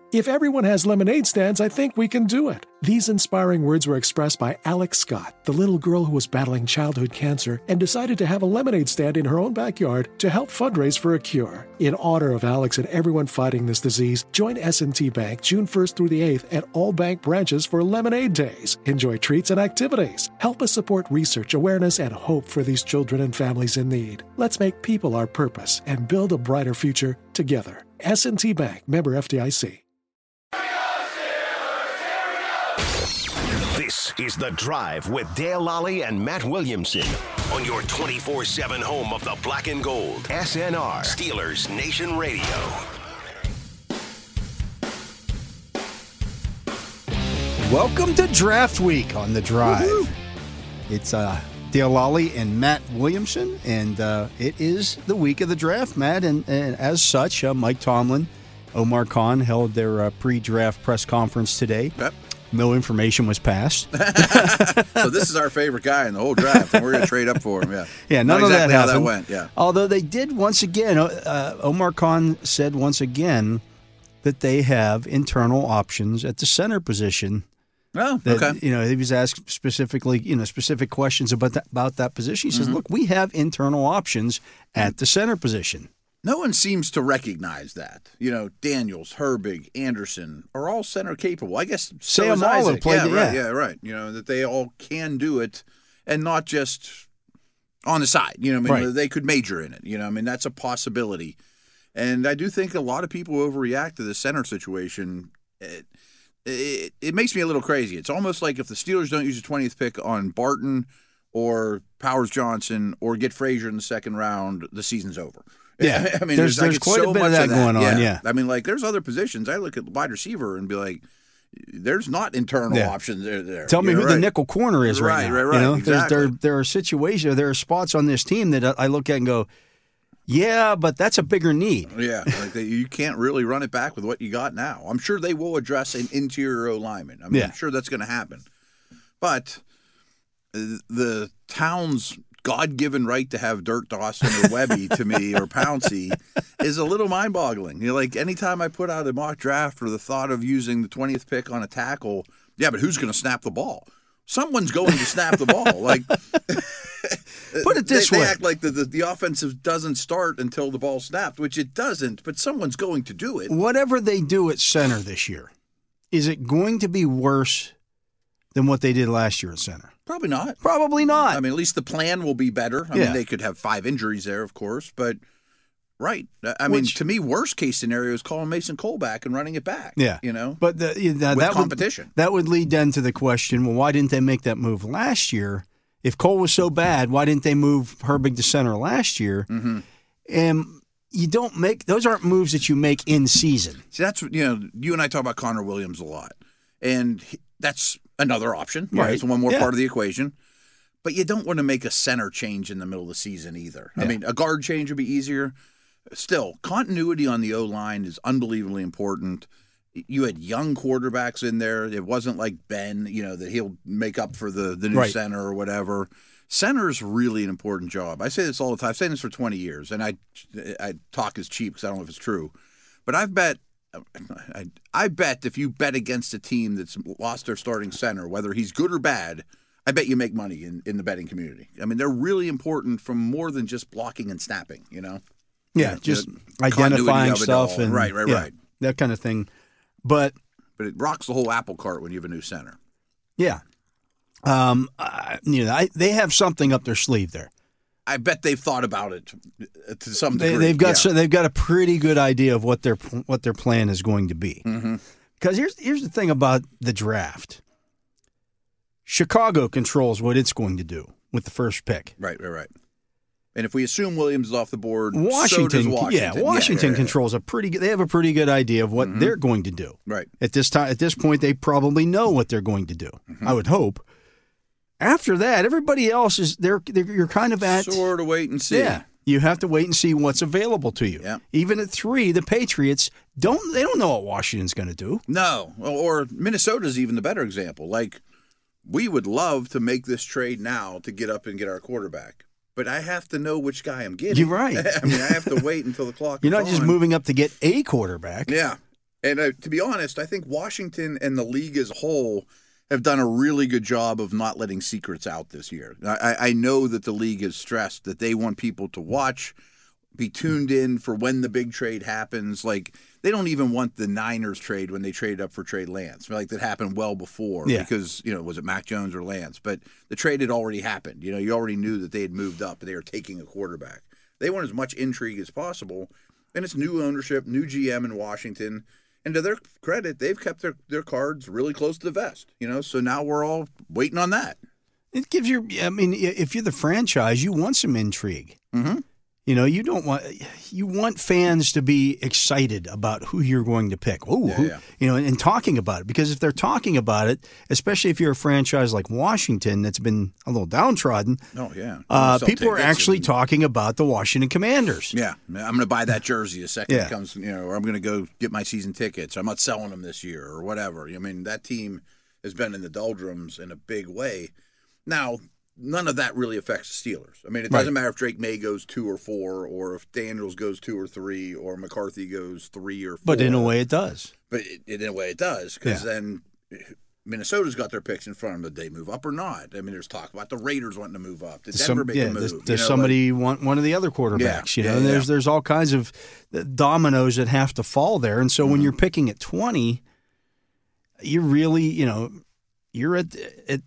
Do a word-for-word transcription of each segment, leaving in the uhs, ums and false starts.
If everyone has lemonade stands, I think we can do it. These inspiring words were expressed by Alex Scott, the little girl who was battling childhood cancer and decided to have a lemonade stand in her own backyard to help fundraise for a cure. In honor of Alex and everyone fighting this disease, join S and T Bank June first through the eighth at all bank branches for Lemonade Days. Enjoy treats and activities. Help us support research, awareness, and hope for these children and families in need. Let's make people our purpose and build a brighter future together. S and T Bank, member F D I C. This is The Drive with Dale Lally and Matt Williamson on your twenty-four seven home of the black and gold. S N R, Steelers Nation Radio. Welcome to Draft Week on The Drive. Woo-hoo. It's uh, Dale Lally and Matt Williamson, and uh, it is the week of the draft, Matt. And, and as such, uh, Mike Tomlin, Omar Khan held their uh, pre-draft press conference today. Yep. No information was passed. So this is our favorite guy in the whole draft, and we're going to trade up for him. Yeah, yeah, none Not of exactly that how happened. that went. Yeah, although they did once again. Uh, Omar Khan said once again that they have internal options at the center position. Oh, that, okay. You know, he was asked specifically, you know, specific questions about that, about that position. He says, Mm-hmm. "Look, we have internal options at the center position." No one seems to recognize that. You know, Daniels, Herbig, Anderson are all center capable. I guess so Sam is Waller Isaac. played yeah, the- right, yeah. yeah, right. You know, that they all can do it and not just on the side. You know, I mean, Right. they could major in it. You know, I mean, that's a possibility. And I do think a lot of people overreact to the center situation. It, it, it makes me a little crazy. It's almost like if the Steelers don't use the twentieth pick on Barton or Powers Johnson or get Frazier in the second round, the season's over. Yeah, I mean, there's, like, there's it's quite so a bit much of that going on. Yeah, I mean, like there's other positions. I look at wide receiver and be like, there's not internal Yeah. options there. there. tell me You know, who right. the nickel corner is right, Right, now. right, right, You know, exactly. there's, there there are situations, there are spots on this team that I look at and go, yeah, but that's a bigger need. Yeah, like they, you can't really run it back with what you got now. I'm sure they will address an interior O lineman. I mean, Yeah. I'm sure that's going to happen. But uh, the town's God-given right to have Dirk Dawson or Webby to me or Pouncey is a little mind-boggling. You know, like anytime I put out a mock draft or the thought of using the twentieth pick on a tackle, yeah, but who's going to snap the ball? Someone's going to snap the ball. Like, Put it this they, way. They act like the, the, the offensive doesn't start until the ball's snapped, which it doesn't, but someone's going to do it. Whatever they do at center this year, is it going to be worse than what they did last year at center? Probably not. Probably not. I mean, at least the plan will be better. I Yeah. mean, they could have five injuries there, of course, but right. I mean, Which- to me, worst case scenario is calling Mason Cole back and running it back. Yeah. You know? But the, yeah, that, With that competition. Would, that would lead then to the question, well, why didn't they make that move last year? If Cole was so bad, why didn't they move Herbig to center last year? Mm-hmm. And you don't make – those aren't moves that you make in season. See, that's, you know, you and I talk about Connor Williams a lot, and he, that's another option. Right. It's one more Yeah. part of the equation. But you don't want to make a center change in the middle of the season either. Yeah. I mean, a guard change would be easier. Still, continuity on the O-line is unbelievably important. You had young quarterbacks in there. It wasn't like Ben, you know, that he'll make up for the, the new Right. center or whatever. Center is really an important job. I say this all the time. I've said this for twenty years, and I, I talk as cheap because I don't know if it's true. But I've bet I, I bet if you bet against a team that's lost their starting center, whether he's good or bad, I bet you make money in, in the betting community. I mean, they're really important from more than just blocking and snapping, you know? Yeah, Yeah, just the continuity identifying of it stuff. all. and Right, right, yeah, right. that kind of thing. But, But it rocks the whole apple cart when you have a new center. yeah, um, I, you know, I, they have something up their sleeve there. I bet they've thought about it to some They, degree. they've got yeah. so they've got a pretty good idea of what their what their plan is going to be. Mm-hmm. Because here's here's the thing about the draft. Chicago controls what it's going to do with the first pick. Right, right, right. And if we assume Williams is off the board, Washington, so does Washington. yeah, Washington yeah, yeah, yeah. controls a pretty. Good, they have a pretty good idea of what Mm-hmm. they're going to do. Right. At this time, at this point, they probably know what they're going to do. Mm-hmm. I would hope. After that, everybody else is they're, they're you're kind of at Sort of wait and see. yeah. You have to wait and see what's available to you. Yeah. Even at three, the Patriots don't they don't know what Washington's going to do. No, or Minnesota's even the better example. Like, we would love to make this trade now to get up and get our quarterback, but I have to know which guy I'm getting. You're right. I mean, I have to wait until the clock. You're is not just on. moving up to get a quarterback. Yeah, And uh, to be honest, I think Washington and the league as a whole have done a really good job of not letting secrets out this year. I, I know that the league has stressed that they want people to watch, be tuned in for when the big trade happens. Like, they don't even want the Niners trade when they traded up for Trey Lance. Like, that happened well before yeah. because, you know, was it Mac Jones or Lance? But the trade had already happened. You know, you already knew that they had moved up and they were taking a quarterback. They want as much intrigue as possible. And it's new ownership, new G M in Washington. And to their credit, they've kept their, their cards really close to the vest, you know, so now we're all waiting on that. It gives you, I mean, if you're the franchise, you want some intrigue. Mm-hmm. You know, you don't want, you want fans to be excited about who you're going to pick. Oh, yeah, who, yeah. you know, and, and talking about it. Because if they're talking about it, especially if you're a franchise like Washington that's been a little downtrodden, oh yeah, uh, people are actually and, talking about the Washington Commanders. Yeah, I'm going to buy that jersey a second yeah. it comes, you know, or I'm going to go get my season tickets. I'm not selling them this year or whatever. I mean, that team has been in the doldrums in a big way. Now, none of that really affects the Steelers. I mean, it doesn't right. matter if Drake May goes two or four, or if Daniels goes two or three, or McCarthy goes three or four. But in a way, it does. But it, in a way, it does, because yeah. then Minnesota's got their picks in front of them. Did they move up or not? I mean, there's talk about the Raiders wanting to move up. Did Denver Some, make yeah, a move? Does, you does know, somebody like, want one of the other quarterbacks? Yeah, you know, yeah, there's yeah. there's all kinds of dominoes that have to fall there. And so mm-hmm. when you're picking at twenty, you're really, you know, you're at at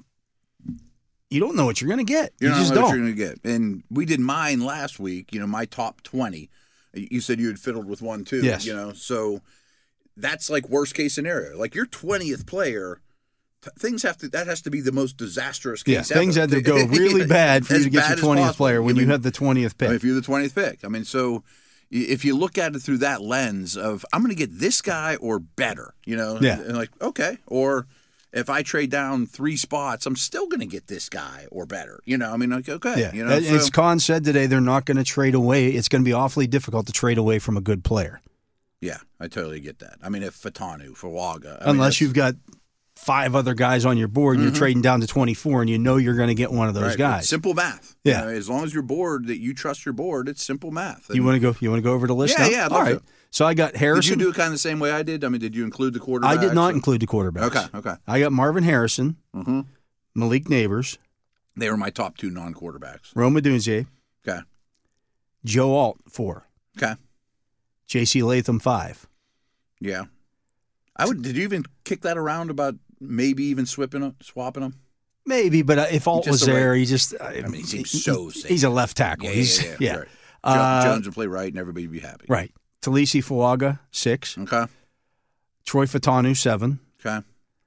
you don't know what you're going to get. You, you don't just know don't. what you're going to get. And we did mine last week, you know, my top twenty. You said you had fiddled with one too, yes. you know. So that's like worst case scenario. Like your twentieth player, t- things have to that has to be the most disastrous case yeah, ever. Things had to go really bad for you to get your twentieth player when I mean, you have the twentieth pick. I mean, if you're the twentieth pick. I mean, so if you look at it through that lens of I'm going to get this guy or better, you know, yeah. and like, okay, or if I trade down three spots, I'm still going to get this guy or better. You know, I mean, like, okay. Yeah. You know, As so, Khan said today, they're not going to trade away. It's going to be awfully difficult to trade away from a good player. Yeah, I totally get that. I mean, if Fatanu, Fuaga. I Unless mean, you've got five other guys on your board and mm-hmm. you're trading down to twenty-four and you know you're going to get one of those right. guys. It's simple math. Yeah. You know, as long as you're bored, that you trust your board, it's simple math. And you want to go? You want to go over the list yeah, now? Yeah, I'd All love right. to. So I got Harrison. Did you do it kind of the same way I did? I mean, did you include the quarterbacks? I did not or? include the quarterbacks. Okay, okay. I got Marvin Harrison, mm-hmm. Malik Neighbors. They were my top two non-quarterbacks. Rome Odunze. Okay. Joe Alt, four. Okay. J C Latham, five. Yeah. I would. Did you even kick that around about maybe even swapping them? Swapping them? Maybe, but if Alt was there, right. he just. I mean, he seems so safe. He's a left tackle. Yeah, he's, yeah, yeah. yeah. Right. Uh, Jones would play right, and everybody would be happy. Right. Talisi Fuaga, six. Okay. Troy Fatanu, seven. Okay.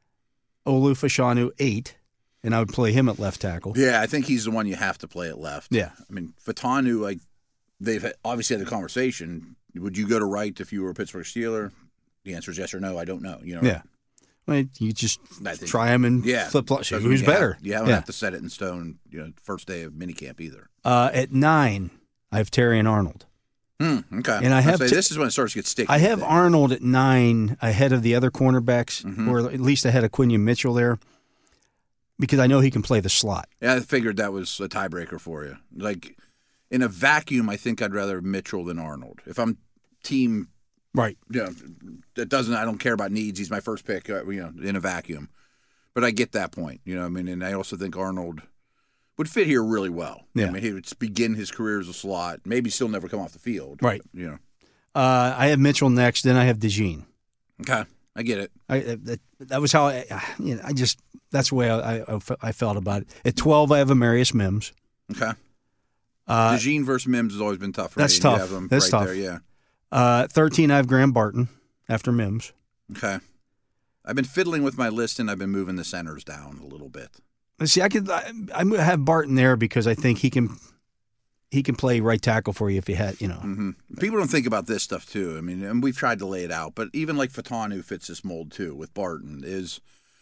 Olu Fashanu, eight. And I would play him at left tackle. Yeah, I think he's the one you have to play at left. Yeah. I mean, Fatanu, like, they've had, obviously had a conversation. Would you go to right if you were a Pittsburgh Steeler? The answer is yes or no. I don't know. You know. Yeah. Well, you just think, try him and yeah, flip flop. Who's Who's better? Have, you don't yeah. have to set it in stone, you know, first day of minicamp either. Uh, at nine, I have Terry and Arnold. Hmm, okay. And I have say, t- this is when it starts to get sticky. I have thing. Arnold at nine ahead of the other cornerbacks, mm-hmm. or at least ahead of Quinion Mitchell there, because I know he can play the slot. Yeah, I figured that was a tiebreaker for you. Like, in a vacuum, I think I'd rather have Mitchell than Arnold. If I'm team, right? You know, that doesn't. I don't care about needs. He's my first pick. You know, in a vacuum. But I get that point. You know, I mean, and I also think Arnold would fit here really well. Yeah. I mean, he would begin his career as a slot. Maybe still never come off the field. Right. You know. Uh, I have Mitchell next. Then I have DeJean. Okay, I get it. I that, that was how I. You know, I just that's the way I, I, I felt about it. At twelve, I have Amarius Mims. Okay. Uh, DeJean versus Mims has always been tough. For that's me, tough. You have them that's right tough. There, yeah. Uh, thirteen, I have Graham Barton after Mims. Okay. I've been fiddling with my list, and I've been moving the centers down a little bit. See, I could I, I have Barton there because I think he can he can play right tackle for you if he had, you know. Mm-hmm. People don't think about this stuff too. I mean, and we've tried to lay it out, but even like Fatanu fits this mold too with Barton. Is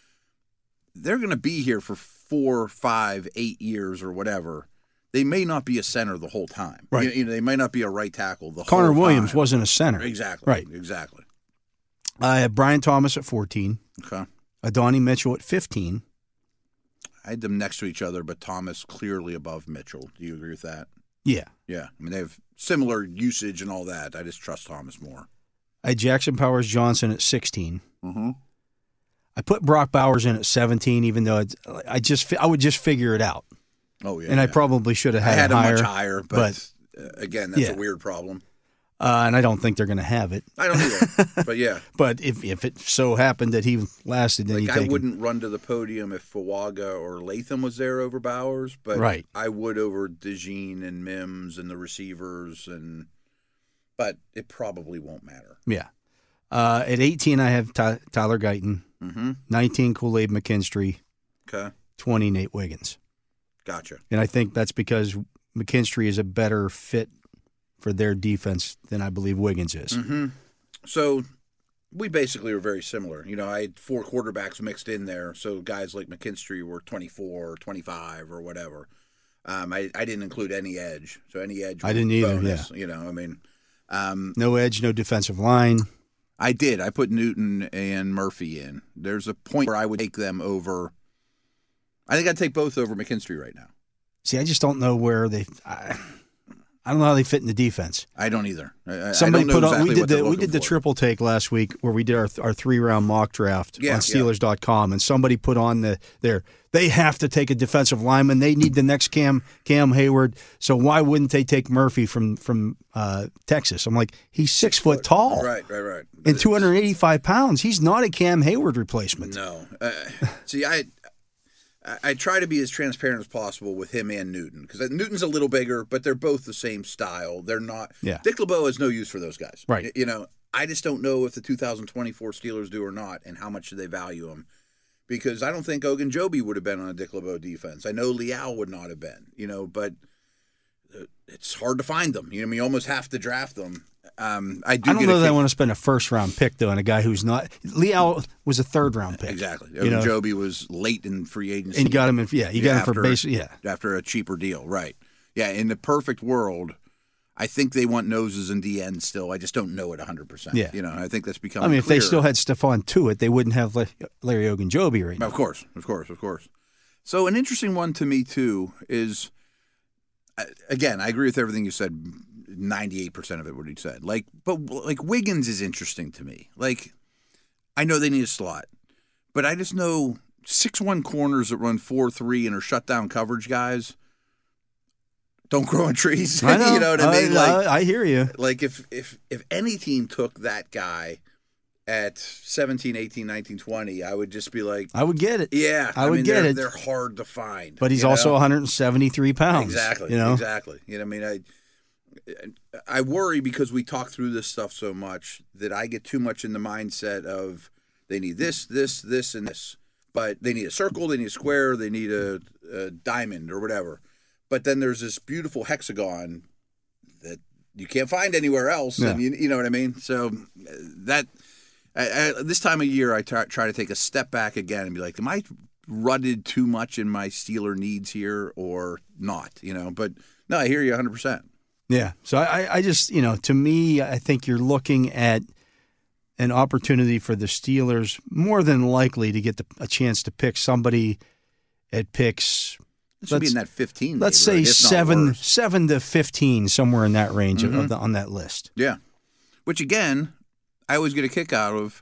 they're going to be here for four, five, eight years or whatever. They may not be a center the whole time. Right. You, you know, they may not be a right tackle the Connor whole time. Williams wasn't a center. Exactly. Right. Exactly. I have Brian Thomas at fourteen. Okay. Adonai Mitchell at fifteen. I had them next to each other, but Thomas clearly above Mitchell. Do you agree with that? Yeah. Yeah. I mean, they have similar usage and all that. I just trust Thomas more. I had Jackson Powers Johnson at sixteen. Mm-hmm. I put Brock Bowers in at seventeen, even though it's, I just I would just figure it out. Oh yeah, and I yeah. probably should have had, I had him him higher, much higher, but, but uh, again, that's yeah. a weird problem. Uh, and I don't think they're going to have it. I don't either, but yeah. But if if it so happened that he lasted, then like you I take wouldn't him. run to the podium if Fuaga or Latham was there over Bowers, but Right. I would over DeJean and Mims and the receivers, and but it probably won't matter. Yeah. Uh, at eighteen, I have Ty- Tyler Guyton. Mm-hmm. nineteen, Kool-Aid McKinstry. Okay, twenty, Nate Wiggins. gotcha. And I think that's because McKinstry is a better fit for their defense than I believe Wiggins is. Mm-hmm. So we basically are very similar. You know, I had four quarterbacks mixed in there, so guys like McKinstry were twenty-four or twenty-five or whatever. Um, I, I didn't include any edge, so any edge I didn't either, bonus, yeah. You know, I mean. Um, No edge, no defensive line. I did. I put Newton and Murphy in. There's a point where I would take them over. I think I'd take both over McKinstry right now. See, I just don't know where they. I, I don't know how they fit in the defense. I don't either. I, Somebody I don't know put on. exactly We did what they're the we looking did the for. triple take last week where we did our our three round mock draft Yeah, on Steelers dot com, and somebody put on the there. They have to take a defensive lineman. They need the next Cam Cam Hayward. So why wouldn't they take Murphy from from uh, Texas? I'm like, he's six, foot, tall, Right, right, right. and two hundred eighty-five pounds. He's not a Cam Hayward replacement. No. Uh, see, I I I try to be as transparent as possible with him and Newton because Newton's a little bigger, but they're both the same style. They're not. Yeah. Dick LeBeau has no use for those guys. Right. Y- You know, I just don't know if the two thousand twenty-four Steelers do or not, and how much do they value him. Because I don't think Ogunjobi would have been on a Dick LeBeau defense. I know Leal would not have been, you know, but it's hard to find them. You know, I mean, you almost have to draft them. Um, I do. I don't get know a that I kick- want to spend a first round pick though on a guy who's not. Leal was a third round pick. Exactly. You know? Ogunjobi was late in free agency. And you got him in. Yeah, you got him for after- basically. Yeah. after a cheaper deal, right? Yeah, in the perfect world, I think they want noses in the end still. I just don't know it one hundred percent. Yeah. You know, I think that's becoming I mean, if they clearer. still had Stephon Tuitt, they wouldn't have La- Larry Ogunjobi right now. Of course, of course, of course. So an interesting one to me, too, is, uh, again, I agree with everything you said, ninety-eight percent of it, what he said. Like, but, like, Wiggins is interesting to me. Like, I know they need a slot, but I just know six one corners that run four three and are shutdown coverage guys don't grow on trees. I know. You know what I mean? I, like, I, I hear you. like if, if if any team took that guy at seventeen, eighteen, nineteen, twenty, I would just be like, I would get it. yeah, I would mean, get they're, it. They're hard to find. But he's you also know? one hundred seventy-three pounds. Exactly. You know? Exactly. You know, I mean, I I worry because we talk through this stuff so much that I get too much in the mindset of they need this, this, this, and this. But they need a circle, they need a square, they need a, a diamond or whatever. But then there's this beautiful hexagon that you can't find anywhere else. Yeah. And you, you know what I mean? So uh, that I, I, this time of year, I try, try to take a step back again and be like, am I rutted too much in my Steeler needs here or not? You know, but no, I hear you one hundred percent. Yeah. So I, I just, you know, to me, I think you're looking at an opportunity for the Steelers more than likely to get the, a chance to pick somebody at picks. It should be let's- in that fifteen. Let's say neighborhood, if not seven, worse. seven to fifteen, somewhere in that range of- Mm-hmm. of the, on that list. Yeah. Which, again, I always get a kick out of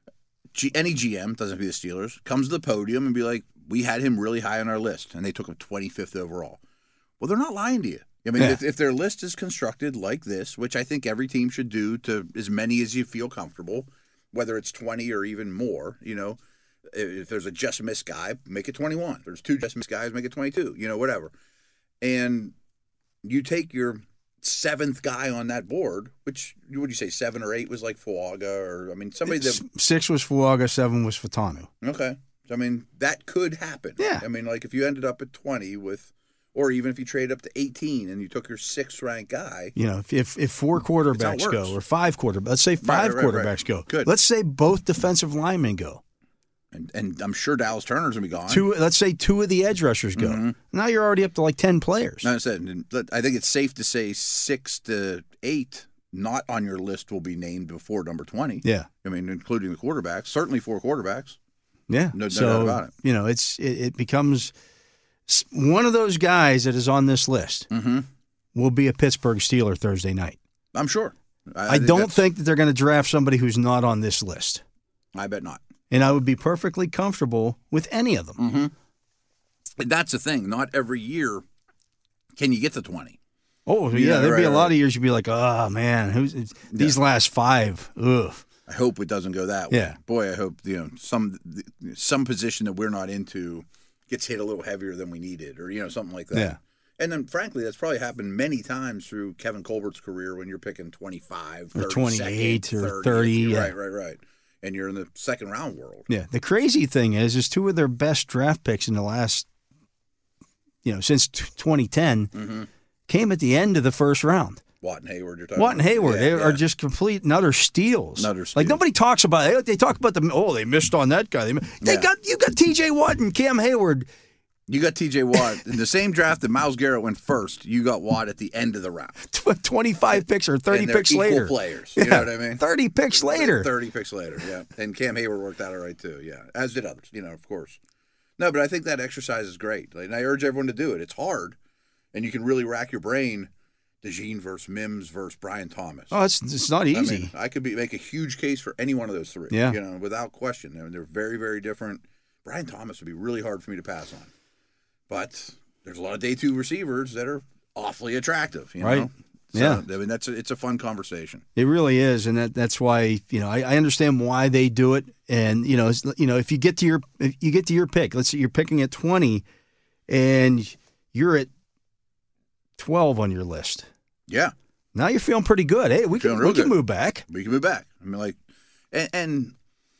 G- any G M, doesn't have to be the Steelers, comes to the podium and be like, we had him really high on our list, and they took him twenty-fifth overall. Well, they're not lying to you. I mean, Yeah. if, if their list is constructed like this, which I think every team should do to as many as you feel comfortable, whether it's twenty or even more, you know, if there's a just miss guy, make it twenty-one. If there's two just miss guys, make it twenty-two, you know, whatever. And you take your seventh guy on that board, which would you say seven or eight was like Fuaga, or I mean somebody that S- Six was Fuaga, seven was Fatanu. okay. I mean that could happen. Yeah. I mean like if you ended up at twenty with, or even if you traded up to eighteen and you took your sixth ranked guy. You know, if if, if four how it quarterbacks works. go or five quarterbacks, let's say five right, right, right. quarterbacks go. Good. Let's say both defensive linemen go. And, and I'm sure Dallas Turner's gonna be gone. Two, let's say two of the edge rushers go. Mm-hmm. Now you're already up to like ten players. No, I said, and let- I think it's safe to say six to eight not on your list will be named before number twenty. Yeah, I mean, including the quarterbacks. Certainly four quarterbacks. yeah. No- no so, doubt about it. You know, it's it, it becomes s- one of those guys that is on this list Mm-hmm. will be a Pittsburgh Steeler Thursday night. I'm sure. I, I don't think that they're going to draft somebody who's not on this list. I bet not. And I would be perfectly comfortable with any of them. Mm-hmm. And that's the thing. Not every year can you get to twenty. Oh, yeah. yeah there'd right, be a right. lot of years you'd be like, oh, man, who's these yeah. last five? Ugh. I hope it doesn't go that way. Yeah. Boy, I hope you know some some position that we're not into gets hit a little heavier than we needed, or you know something like that. Yeah. And then, frankly, that's probably happened many times through Kevin Colbert's career when you're picking twenty-five, or twenty-eight, or thirty. Yeah. Right, right, right. And you're in the second round world. Yeah. The crazy thing is, is two of their best draft picks in the last, you know, since twenty ten mm-hmm. came at the end of the first round. Watt and Hayward, you're talking Watt and Hayward, yeah, they yeah. are just complete and utter steals. Utter steals. Like nobody talks about it. They talk about the oh they missed on that guy. They, they yeah. got you got T J Watt and Cam Hayward. You got T J Watt in the same draft that Miles Garrett went first. You got Watt at the end of the round. Twenty-five picks or thirty and they're picks equal later. Players, you yeah. know what I mean? Thirty picks later. Thirty picks later, yeah. And Cam Hayward worked out all right too, yeah. As did others, you know, of course. No, but I think that exercise is great. Like, and I urge everyone to do it. It's hard, and you can really rack your brain. DeJean versus Mims versus Brian Thomas. Oh, it's it's not easy. I mean, I could be make a huge case for any one of those three. Yeah. You know, without question. I mean, they're very, very different. Brian Thomas would be really hard for me to pass on. But there's a lot of day two receivers that are awfully attractive, you right. know? So, yeah. I mean, that's a, it's a fun conversation. It really is, and that that's why, you know, I, I understand why they do it. And, you know, it's, you know, if you get to your if you get to your pick, let's say you're picking at twenty and you're at twelve on your list. Yeah. Now you're feeling pretty good. Hey, we can, we can good. move back. We can move back. I mean, like, and, and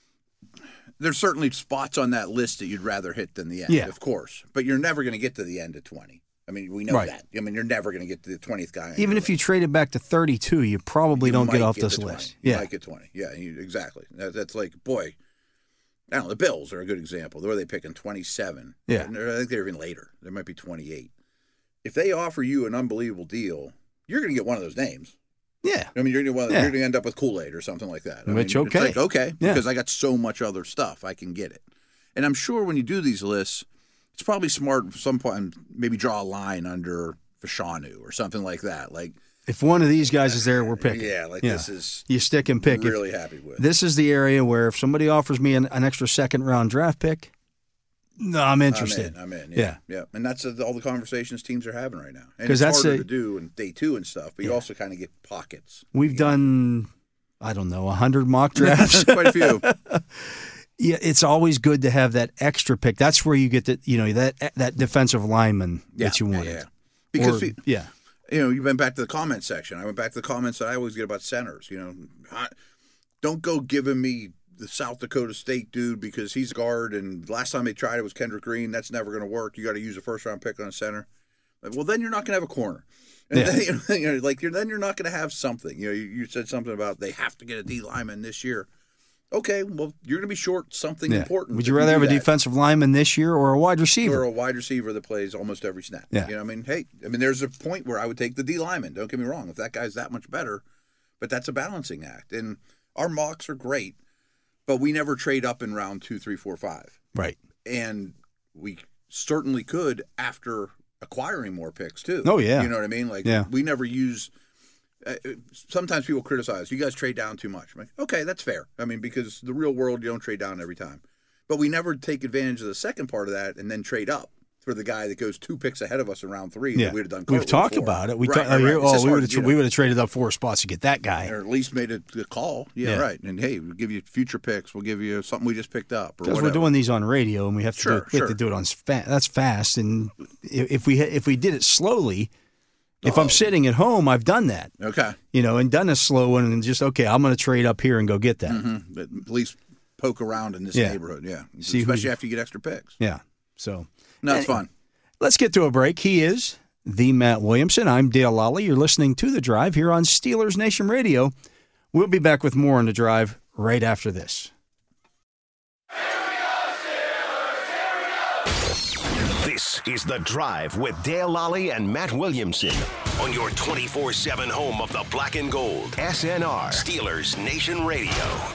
there's certainly spots on that list that you'd rather hit than the end, yeah. of course. But you're never going to get to the end at twenty. I mean, we know right. that. I mean, you're never going to get to the twentieth guy. Even if you traded back to thirty-two, you probably you don't get off get this twenty. list. You yeah. might get twenty. Yeah, you, exactly. That, that's like, boy, I don't know, the Bills are a good example. Where are they picking? twenty-seven. Yeah. I think they're even later. There might be twenty-eight. If they offer you an unbelievable deal, you're going to get one of those names. Yeah. I mean, you're going yeah. to end up with Kool-Aid or something like that. I Which, mean, okay. It's like, okay, yeah. because I got so much other stuff, I can get it. And I'm sure when you do these lists, it's probably smart at some point maybe draw a line under Fashanu or something like that. Like, if one of these guys is there, we're picking. Yeah, like yeah. this is you stick and pick. Really if, happy with. This is the area where if somebody offers me an, an extra second round draft pick, no, I'm interested. I'm in. I'm in yeah. yeah, yeah. And that's uh, all the conversations teams are having right now. And it's that's harder a, to do in day two and stuff, but yeah. you also kind of get pockets. We've done, know? I don't know, a hundred mock drafts. Quite a few. Yeah, it's always good to have that extra pick. That's where you get the, you know, that that defensive lineman yeah, that you wanted. Yeah, yeah. Because or, we, yeah. You know, you went back to the comment section. I went back to the comments that I always get about centers. You know, I, don't go giving me the South Dakota State dude because he's a guard, and last time they tried it was Kendrick Green. That's never going to work. You got to use a first round pick on a center. Well, then you're not going to have a corner. And yeah. then, you know, like you're, then you're not going to have something. You know, you, you said something about they have to get a D lineman this year. Okay, well, you're going to be short something yeah. important. Would you rather you have a that. defensive lineman this year or a wide receiver? Or a wide receiver that plays almost every snap. Yeah. You know, I mean, hey, I mean, there's a point where I would take the D lineman. Don't get me wrong. If that guy's that much better, but that's a balancing act. And our mocks are great, but we never trade up in round two, three, four, five. Right. And we certainly could after acquiring more picks too. Oh yeah. You know what I mean? Like yeah. we never use. Uh, sometimes people criticize you guys trade down too much. I'm like, okay, that's fair. I mean, because the real world, you don't trade down every time. But we never take advantage of the second part of that and then trade up for the guy that goes two picks ahead of us in round three. Yeah, that we'd have done. We've talked for. about it. We right, ta- right, right. Oh, we would have you know. we would have traded up four spots to get that guy, or at least made a, a call. Yeah, yeah, right. And hey, we'll give you future picks. We'll give you something we just picked up. Because we're doing these on radio and we have to sure, do, we sure. have to do it on fa- that's fast. And if we if we did it slowly. If I'm sitting at home, I've done that. Okay. You know, and done a slow one and just, okay, I'm going to trade up here and go get that. Mm-hmm. But at least poke around in this yeah. neighborhood, yeah. See Especially who, after you get extra picks. Yeah. So. No, it's fun. Let's get to a break. He is the Matt Williamson. I'm Dale Lally. You're listening to The Drive here on Steelers Nation Radio. We'll be back with more on The Drive right after this. This is The Drive with Dale Lally and Matt Williamson on your twenty-four seven home of the black and gold. S N R, Steelers Nation Radio.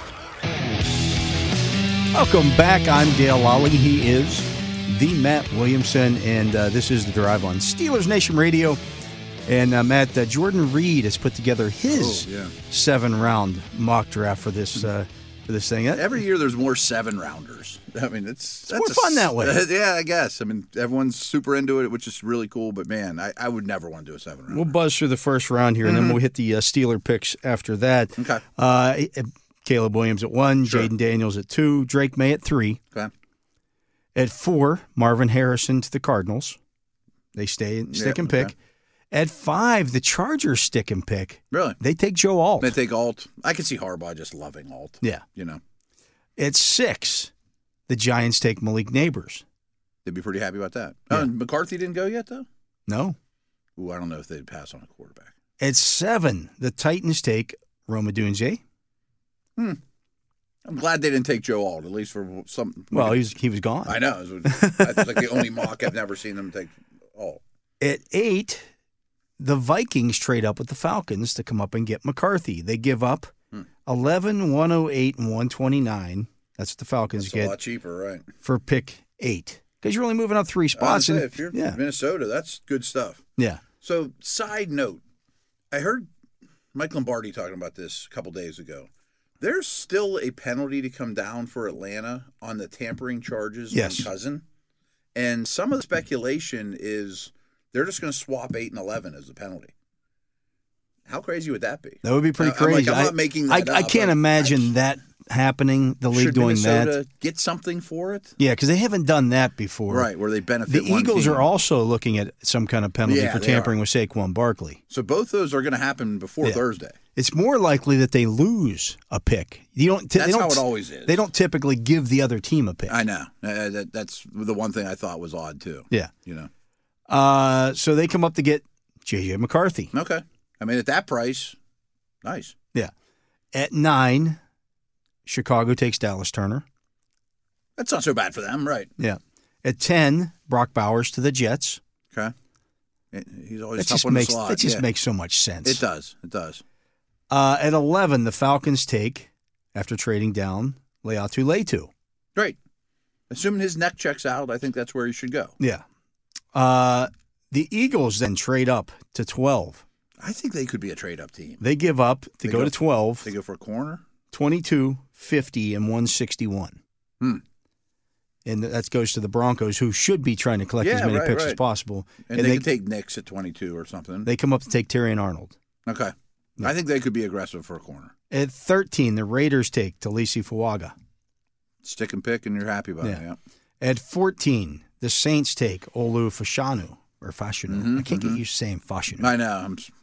Welcome back. I'm Dale Lally. He is the Matt Williamson, and uh, this is The Drive on Steelers Nation Radio. And uh, Matt, uh, Jordan Reed has put together his Oh, yeah. seven-round mock draft for this uh, for this thing. Every year there's more seven rounders. I mean, it's, It's that's more a fun s- that way. Yeah, I guess. I mean, everyone's super into it, which is really cool. But man, I, I would never want to do a seven rounder. We'll buzz through the first round here, and then we'll hit the uh, Steeler picks after that. Okay. Uh, Caleb Williams at one, Sure. Jaden Daniels at two, Drake May at three. Okay. At four, Marvin Harrison to the Cardinals. They stay stick Yeah, and pick. okay. At five, the Chargers stick and pick. Really? They take Joe Alt. They take Alt. I can see Harbaugh just loving Alt. Yeah. You know, At six, the Giants take Malik Neighbors. they'd be pretty happy about that. Yeah. Oh, and McCarthy didn't go yet, though? No. Ooh, I don't know if they'd pass on a quarterback. At seven, the Titans take Roma Dunze. I'm glad they didn't take Joe Alt, at least for some. Well, he was, he was gone. I know. It was- That's like the only mock I've never seen them take Alt. At eight, the Vikings trade up with the Falcons to come up and get McCarthy. They give up Hmm. eleven, one oh eight, and one twenty-nine. That's what the Falcons It's a get lot cheaper, right? for pick eight. Because you're only moving up three spots. Honestly, and- if you're yeah, Minnesota, that's good stuff. yeah. So, side note, I heard Mike Lombardi talking about this a couple days ago. There's still a penalty to come down for Atlanta on the tampering charges Yes. on Cousin. And some of the speculation is they're just going to swap eight and eleven as the penalty. How crazy would that be? That would be pretty I'm like, crazy. I'm not I- making I, that I up, can't but imagine I- that happening, the league Should doing Minnesota that. get something for it? Yeah, because they haven't done that before. Right, where they benefit The one Eagles team. are also looking at some kind of penalty Yeah, for they tampering are. with Saquon Barkley. So both those are going to happen before Yeah. Thursday. It's more likely that they lose a pick. You don't. T- That's they don't how it always is. They don't typically give the other team a pick. I know. Uh, that, that's the one thing I thought was odd, too. Yeah. You know? Uh, so they come up to get J J McCarthy. Okay. I mean, at that price, nice. Yeah. At nine, Chicago takes Dallas Turner. That's not so bad for them, right? Yeah. At ten, Brock Bowers to the Jets. Okay. It- He's always That tough just on makes the slot. that just yeah. makes so much sense. It does. It does. Uh, at eleven, the Falcons take, after trading down, Leatu Leatu. Great. Assuming his neck checks out, I think that's where he should go. Yeah. Uh, the Eagles then trade up to twelve. I think they could be a trade-up team. They give up to They go, go- to twelve, They go for a corner? twenty-two, fifty, and one sixty-one. Hmm. And that goes to the Broncos, who should be trying to collect Yeah, as many right, picks as right. possible. And, they, could take Knicks at twenty-two or something. they come up to take Terry and Arnold. okay. I think they could be aggressive for a corner. At thirteen, the Raiders take Talisi Fuaga. Stick and pick, and you're happy about it. Yeah. Yeah. At fourteen, the Saints take Olu Fashanu. Or Fashanu. Mhm, I can't mhm. get used to saying Fashanu. I know. I'm, s-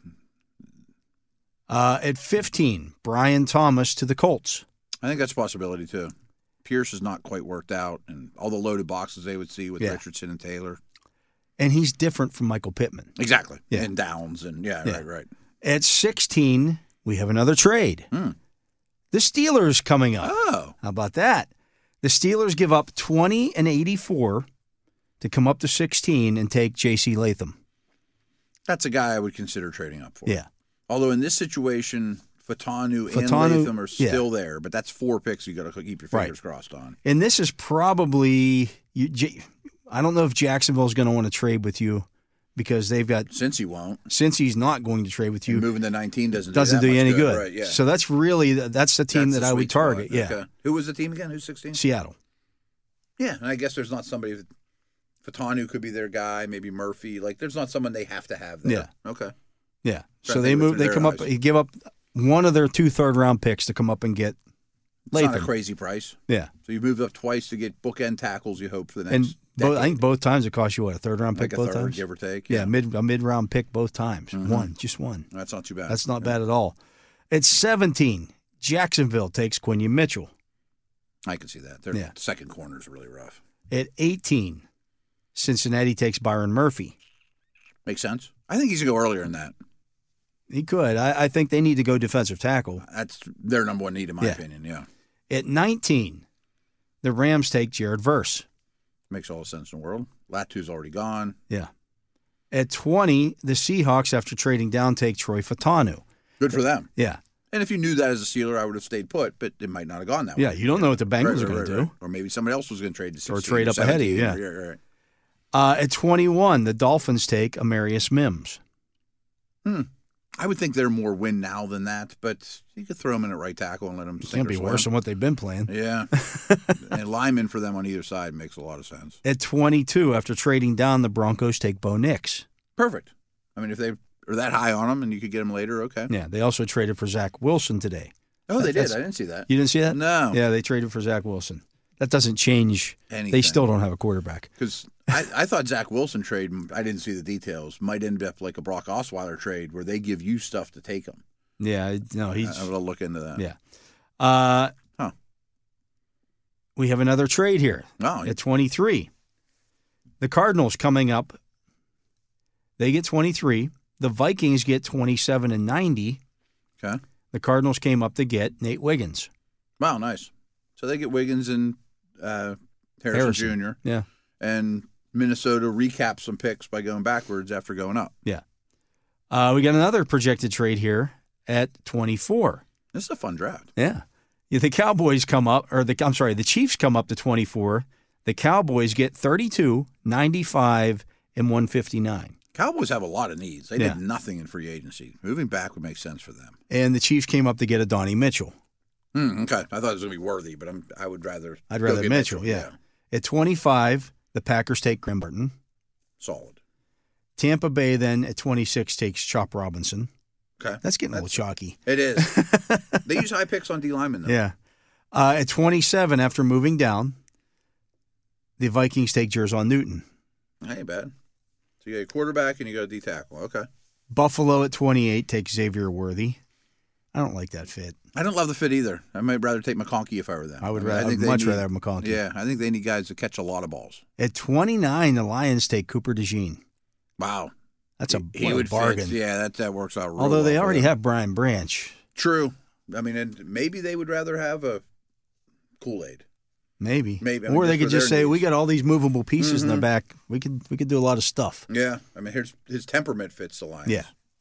Uh, at fifteen, Brian Thomas to the Colts. I think that's a possibility, too. Pierce is not quite worked out, and all the loaded boxes they would see with Yeah. Richardson and Taylor. And he's different from Michael Pittman. Exactly. Yeah. And Downs, and yeah, Yeah. right, right. At sixteen, we have another trade. Hmm. The Steelers coming up. Oh. How about that? The Steelers give up twenty and eighty-four to come up to sixteen and take J C Latham. That's a guy I would consider trading up for. Yeah. Although in this situation, Fatanu, and Fatanu, Latham are yeah. still there, but that's four picks you got to keep your Right. fingers crossed on. And this is probably you, J, I don't know if Jacksonville's going to want to trade with you because they've got Since he won't, since he's not going to trade with you and moving to nineteen doesn't doesn't do, do that you much any good. Right, yeah. So that's really that's the team That's that the I would sweet spot. target. Yeah. Okay. Who was the team again? Who's sixteen? Seattle. Yeah, and I guess there's not somebody. Fatanu could be their guy. Maybe Murphy. Like, there's not someone they have to have there. Yeah. Okay. Yeah. So Trying to they think move. through They their come up. eyes. You give up one of their two third round picks to come up and get It's not a Latham. crazy price. Yeah. So you moved up twice to get bookend tackles. You hope for the next. And both, I decade. think both times it cost you what a third round pick like a both third, times. give or take. Yeah, mid a mid round pick both times. Mhm. One, just one. That's not too bad. That's not bad at all. At seventeen, Jacksonville takes Quinion Mitchell. I can see that. Their Yeah. second corner is really rough. At eighteen, Cincinnati takes Byron Murphy. Makes sense. I think he's gonna go earlier than that. He could. I, I think they need to go defensive tackle. That's their number one need, in my Yeah. opinion. Yeah, At nineteen, the Rams take Jared Verse. makes all the sense in the world. Latu's already gone. Yeah. At twenty, the Seahawks, after trading down, take Troy Fatanu. Good for them. Yeah. And if you knew that as a Steeler, I would have stayed put, but it might not have gone that Yeah, way. you don't know what the Bengals Right, are right, going right, to right. do. Or maybe somebody else was going to trade to sixteen Or trade up ahead of you, seventeen, yeah. Right, right, right. Uh, at twenty-one, the Dolphins take Amarius Mims. Hmm. I would think they're more win now than that, but you could throw them in at right tackle and let them It sink can't or be swim. worse than what they've been playing. Yeah. And linemen for them on either side makes a lot of sense. At twenty-two, after trading down, the Broncos take Bo Nix. Perfect. I mean, if they are that high on them and you could get them later, okay. Yeah, they also traded for Zach Wilson today. Oh, they did. That's- I didn't see that. You didn't see that? No. Yeah, they traded for Zach Wilson. That doesn't change. Anything. They still don't have a quarterback. Because I, I thought Zach Wilson trade, I didn't see the details, might end up like a Brock Osweiler trade where they give you stuff to take them. Yeah, no, he's. I will look into that. Yeah. Uh, Huh. We have another trade here Oh, at twenty-three. The Cardinals coming up, they get twenty-three. The Vikings get twenty-seven and ninety. okay. The Cardinals came up to get Nate Wiggins. Wow, nice. So they get Wiggins and uh, Harrison, Harrison. Junior Yeah. And Minnesota recaps some picks by going backwards after going up. Yeah. Uh, we got another projected trade here at twenty-four. This is a fun draft. Yeah. Yeah, the Cowboys come up, or the I'm sorry, the Chiefs come up to twenty-four. The Cowboys get thirty-two, ninety-five, and one fifty-nine. Cowboys have a lot of needs. They Yeah. did nothing in free agency. Moving back would make sense for them. And the Chiefs came up to get a Donnie Mitchell. Hmm, okay. I thought it was going to be Worthy, but I'm, I would rather I'd go rather get Mitchell, yeah. At twenty-five, the Packers take Graham Burton. Solid. Tampa Bay then at twenty-six takes Chop Robinson. Okay. That's getting That's- a little chalky. It is. They use high picks on D linemen, though. Yeah. Uh, at twenty-seven, after moving down, the Vikings take Jerzon Newton. That ain't bad. So you got a quarterback and you got a D tackle. Okay. Buffalo at twenty-eight takes Xavier Worthy. I don't like that fit. I don't love the fit either. I might rather take McConkey if I were them. I would mean, rather, think I'd they much need- rather have McConkey. Yeah, I think they need guys to catch a lot of balls. At twenty-nine, the Lions take Cooper DeJean. Wow. That's a, He what a would bargain. fit. Yeah, that, that works out real Although they well for already them. have Brian Branch. True. I mean, and maybe they would rather have a Kool-Aid. Maybe. Maybe. I mean, Or they just could for just their say, we needs. got all these movable pieces in the Mhm. back. We could we could do a lot of stuff. Yeah. I mean, his, his temperament fits the Lions. Yeah.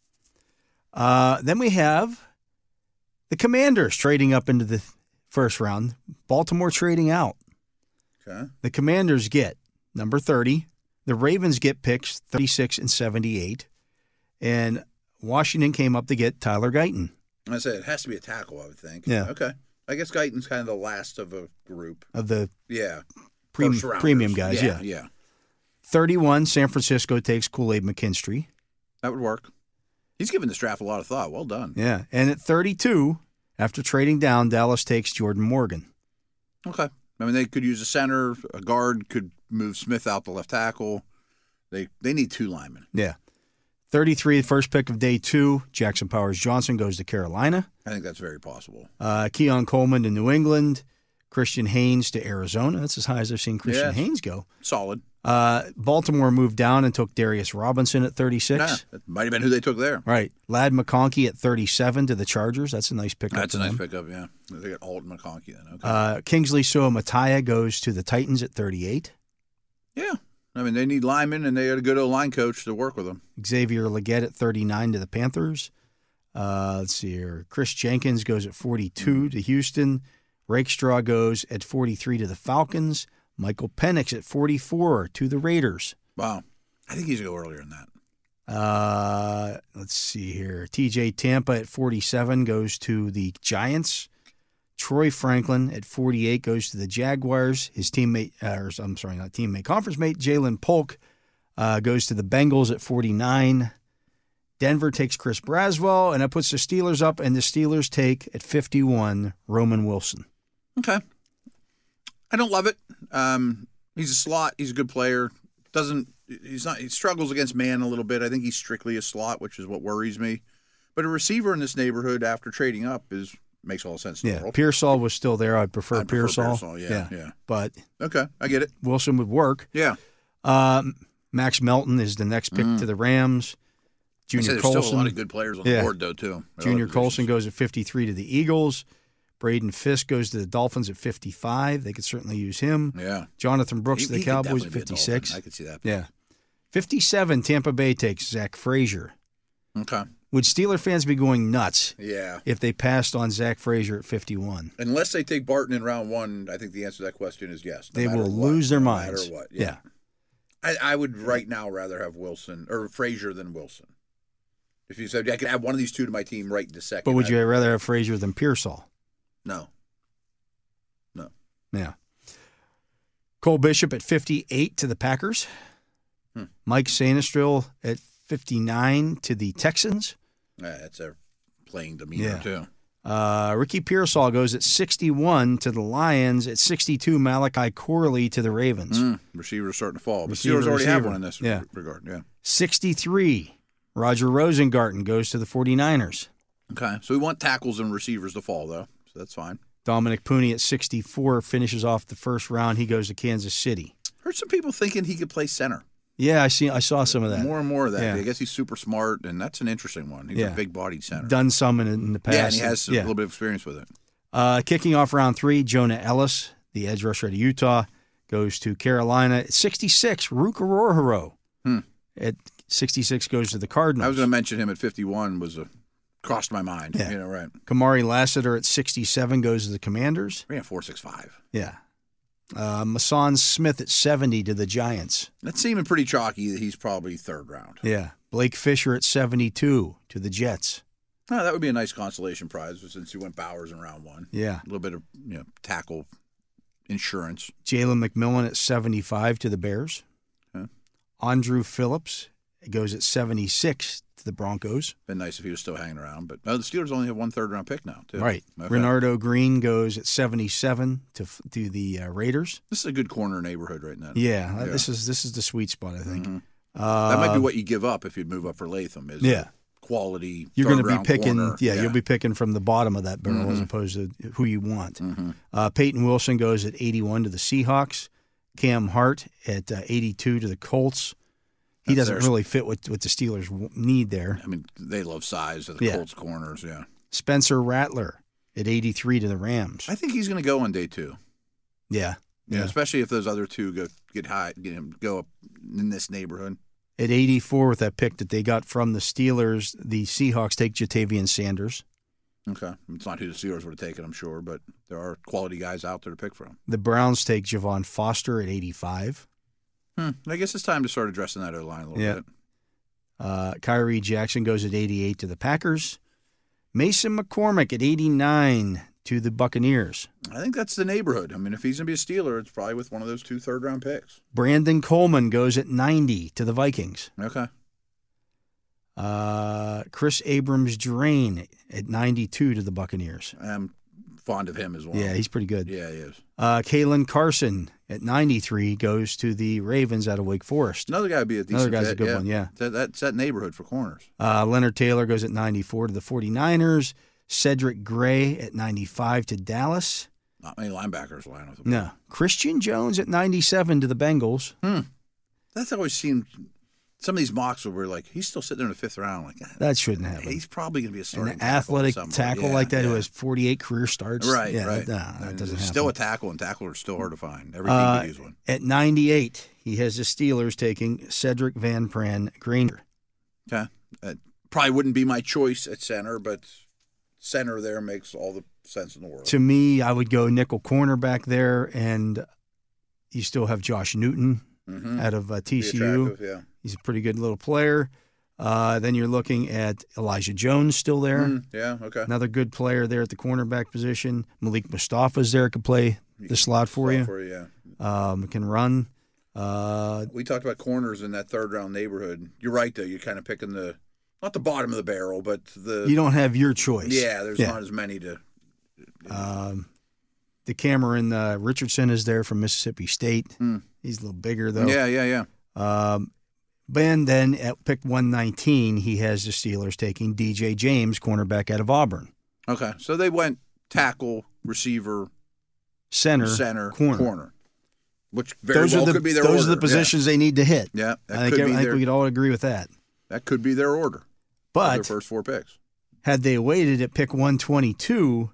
Uh, then we have the Commanders trading up into the first round. Baltimore trading out. Okay. The Commanders get number thirty. The Ravens get picks thirty-six and seventy-eight. And Washington came up to get Tyler Guyton. I said it has to be a tackle, I would think. Yeah. Okay. I guess Guyton's kind of the last of a group. Of the Yeah. Prem- First rounders. premium guys, yeah. Yeah. thirty-one, San Francisco takes Kool-Aid McKinstry. That would work. He's given this draft a lot of thought. Well done. Yeah. And at thirty-two, after trading down, Dallas takes Jordan Morgan. Okay. I mean, they could use a center. A guard could move Smith out the left tackle. They they need two linemen. Yeah. thirty-three, first pick of day two, Jackson Powers Johnson goes to Carolina. I think that's very possible. Uh, Keon Coleman to New England. Christian Haynes to Arizona. That's as high as I've seen Christian Yes. Haynes go. Solid. Uh, Baltimore moved down and took Darius Robinson at thirty-six. Yeah, that might have been who they took there. Right. Lad McConkey at thirty-seven to the Chargers. That's a nice pickup. That's a for nice them. pickup, yeah. They got Alton McConkey then. Okay. Uh, Kingsley Suamataia goes to the Titans at thirty-eight. yeah. I mean, they need linemen, and they got a good old line coach to work with them. Xavier Leggett at thirty-nine to the Panthers. Uh, let's see here. Chris Jenkins goes at forty-two to Houston. Rakestraw goes at forty-three to the Falcons. Michael Penix at forty-four to the Raiders. Wow. I think he's going to go earlier than that. Uh, let's see here. T J Tampa at forty-seven goes to the Giants. Troy Franklin at forty-eight goes to the Jaguars. His teammate, uh, or I'm sorry, not teammate, conference mate, Jalen Polk uh, goes to the Bengals at forty-nine. Denver takes Chris Braswell, and that puts the Steelers up, and the Steelers take at fifty-one Roman Wilson. Okay. I don't love it. Um, he's a slot. He's a good player. Doesn't he's not he struggles against man a little bit. I think he's strictly a slot, which is what worries me. But a receiver in this neighborhood after trading up is makes all the sense in the Yeah, world. Pearsall was still there. I'd prefer, I'd prefer Pearsall. Pearsall, yeah, yeah. But Okay, I get it. Wilson would work. Yeah. Um, Max Melton is the next pick to the Rams. I Junior said there's still a Colson. lot of good players on Yeah. the board, though, too. at Junior other Colson positions. goes at fifty-three to the Eagles. Braden Fisk goes to the Dolphins at fifty-five. They could certainly use him. Yeah. Jonathan Brooks He- to the he could Cowboys at definitely be a Dolphin. fifty-six. I could see that. Yeah. fifty-seven, Tampa Bay takes Zach Frazier. Okay. Would Steeler fans be going nuts Yeah. if they passed on Zach Frazier at fifty-one? Unless they take Barton in round one, I think the answer to that question is yes. no They matter will what, lose their no minds. matter what. Yeah. Yeah. I, I would right now rather have Wilson or Frazier than Wilson. If you said I could add one of these two to my team right this second. But would I'd, you rather have Frazier than Pearsall? No. No. Yeah. Cole Bishop at fifty-eight to the Packers. Hmm. Mike Sanistril at fifty-nine to the Texans. Yeah, that's their playing demeanor, Yeah. too. Uh, Ricky Pearsall goes at sixty-one to the Lions. At sixty-two, Malachi Corley to the Ravens. Mm, receivers starting to fall. But Receiver, Steelers already have receiver. one in this Yeah. regard. Yeah. sixty-three, Roger Rosengarten goes to the 49ers. Okay. So we want tackles and receivers to fall, though. So that's fine. Dominic Pooney at sixty-four finishes off the first round. He goes to Kansas City. Heard some people thinking he could play center. Yeah, I see. I saw some of that. More and more of that. Yeah. I guess he's super smart, and that's an interesting one. He's Yeah. a big-bodied center. Done some in, in the past. Yeah, and he has a Yeah. little bit of experience with it. Uh, kicking off round three, Jonah Ellis, the edge rusher out of Utah, goes to Carolina. At sixty-six, Ruka Rorhoro. Hmm. At sixty-six goes to the Cardinals. I was going to mention him at fifty-one. Was a crossed my mind. Yeah. You know, right? Kamari Lassiter at sixty-seven goes to the Commanders. We have four six five. Yeah. Uh, Mason Smith at seventy to the Giants. That's seeming pretty chalky that he's probably third round. Yeah. Blake Fisher at seventy-two to the Jets. Oh, that would be a nice consolation prize since you went Bowers in round one. Yeah. A little bit of you know tackle insurance. Jalen McMillan at seventy-five to the Bears. Okay. Andrew Phillips goes at seventy-six to the Broncos. Been nice if he was still hanging around, but oh, the Steelers only have one third round pick now, too. Right. Okay. Renardo Green goes at seventy-seven to to the uh, Raiders. This is a good corner neighborhood right now. Yeah, Yeah. this is this is the sweet spot, I think. Mhm. Uh, That might be what you give up if you'd move up for Latham. Is Yeah. quality. You're going to be third-round picking. corner. Yeah, you'll be picking from the bottom of that barrel as opposed to who you want. Mm-hmm. Uh, Peyton Wilson goes at eighty-one to the Seahawks. Cam Hart at uh, eighty-two to the Colts. He That's doesn't theirs. really fit what what the Steelers w- need there. I mean, they love size of the Yeah. Colts corners. Yeah, Spencer Rattler at eighty-three to the Rams. I think he's going to go on day two. Yeah, Yeah, yeah. especially if those other two go get high, get him go up in this neighborhood. At eighty-four with that pick that they got from the Steelers, the Seahawks take Jatavian Sanders. Okay, it's not who the Steelers would have taken, I'm sure, but there are quality guys out there to pick from. The Browns take Javon Foster at eighty-five. Hmm. I guess it's time to start addressing that O line a little Yeah. bit. Uh, Kyrie Jackson goes at eighty-eight to the Packers. Mason McCormick at eighty-nine to the Buccaneers. I think that's the neighborhood. I mean, if he's going to be a Steeler, it's probably with one of those two third round picks. Brandon Coleman goes at ninety to the Vikings. Okay. Uh, Chris Abrams Drain at ninety-two to the Buccaneers. I'm fond of him as well. Yeah, he's pretty good. Yeah, he is. Uh, Kalen Carson at ninety-three goes to the Ravens out of Wake Forest. Another guy would be a decent Another guy's a fit, good yeah. one, yeah. That, that's that neighborhood for corners. Uh, Leonard Taylor goes at ninety-four to the 49ers. Cedric Gray at ninety-five to Dallas. Not many linebackers line with him. No. Christian Jones at ninety-seven to the Bengals. That's always seemed some of these mocks where we're like, he's still sitting there in the fifth round. Like, ah, That shouldn't happen. he's probably going to be a starting An tackle athletic somewhere. tackle Yeah, like that who yeah. has forty-eight career starts. Right, yeah, right. That, nah, that And doesn't there's happen. still a tackle, and tackle are still hard to find. Every team Uh, could use one. At ninety-eight, he has the Steelers taking Cedric Van Pran Granger. Okay. Uh, probably wouldn't be my choice at center, but center there makes all the sense in the world. To me, I would go nickel corner back there, and you still have Josh Newton Mhm. out of uh, T Be C U. attractive, yeah. He's a pretty good little player. Uh, then you're looking at Elijah Jones still there. Mm, yeah, okay. Another good player there at the cornerback position. Malik Mustafa's there, could play the slot for Slot you. For you yeah. Um, can run. Uh, We talked about corners in that third round neighborhood. You're right, though. You're kind of picking the, not the bottom of the barrel, but the. you don't have your choice. Yeah, there's Yeah. not as many to. Um, the Cameron uh, Richardson is there from Mississippi State. Hmm. He's a little bigger, though. Yeah, yeah, yeah. Um, and then at pick one nineteen, he has the Steelers taking D J James, cornerback out of Auburn. Okay, so they went tackle, receiver, Center, center, corner. corner, which very Those well are the could be their those order. are the positions they need to hit. Yeah, yeah that I think, could be I think their, we could all agree with that. that could be their order. But their first four picks. had they waited at pick one twenty-two,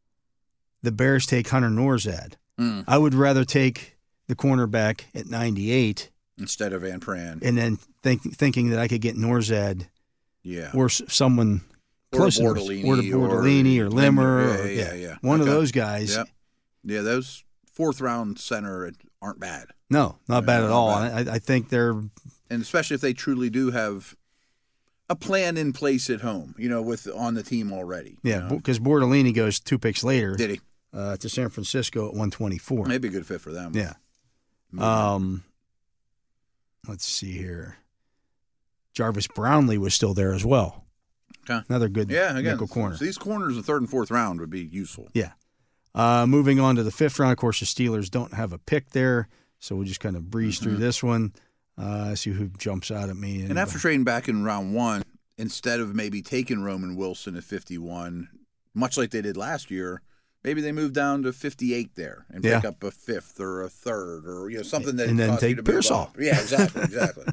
the Bears take Hunter Norzad. Mm. I would rather take the cornerback at ninety-eight Instead of Van Pran. and then think, thinking that I could get Norzad Yeah. or s- someone Or close to Bordellini or to Bordellini or, or Limmer. Limmer. or- Yeah, yeah, yeah. One Okay. of those guys. Yep. Yeah, those fourth round center aren't bad. No, not Yeah, bad at not all. bad. I, I think they're And especially if they truly do have a plan in place at home, you know, with on the team already. Yeah, you know? because Bordolini goes two picks later. Did he? Uh, to San Francisco at one twenty-four. Maybe a good fit for them. Yeah. Um, let's see here. Jarvis Brownlee was still there as well. Okay. Another good yeah, again, nickel corner. So these corners, the third and fourth round would be useful. Yeah. Uh, moving on to the fifth round, of course, the Steelers don't have a pick there, so we'll just kind of breeze mm-hmm. through this one, uh, see who jumps out at me. And, and after trading back in round one, instead of maybe taking Roman Wilson at fifty-one, much like they did last year, maybe they move down to fifty-eight there and pick yeah. up a fifth or a third or you know something that and then take you to Pearsall. Yeah, exactly, exactly.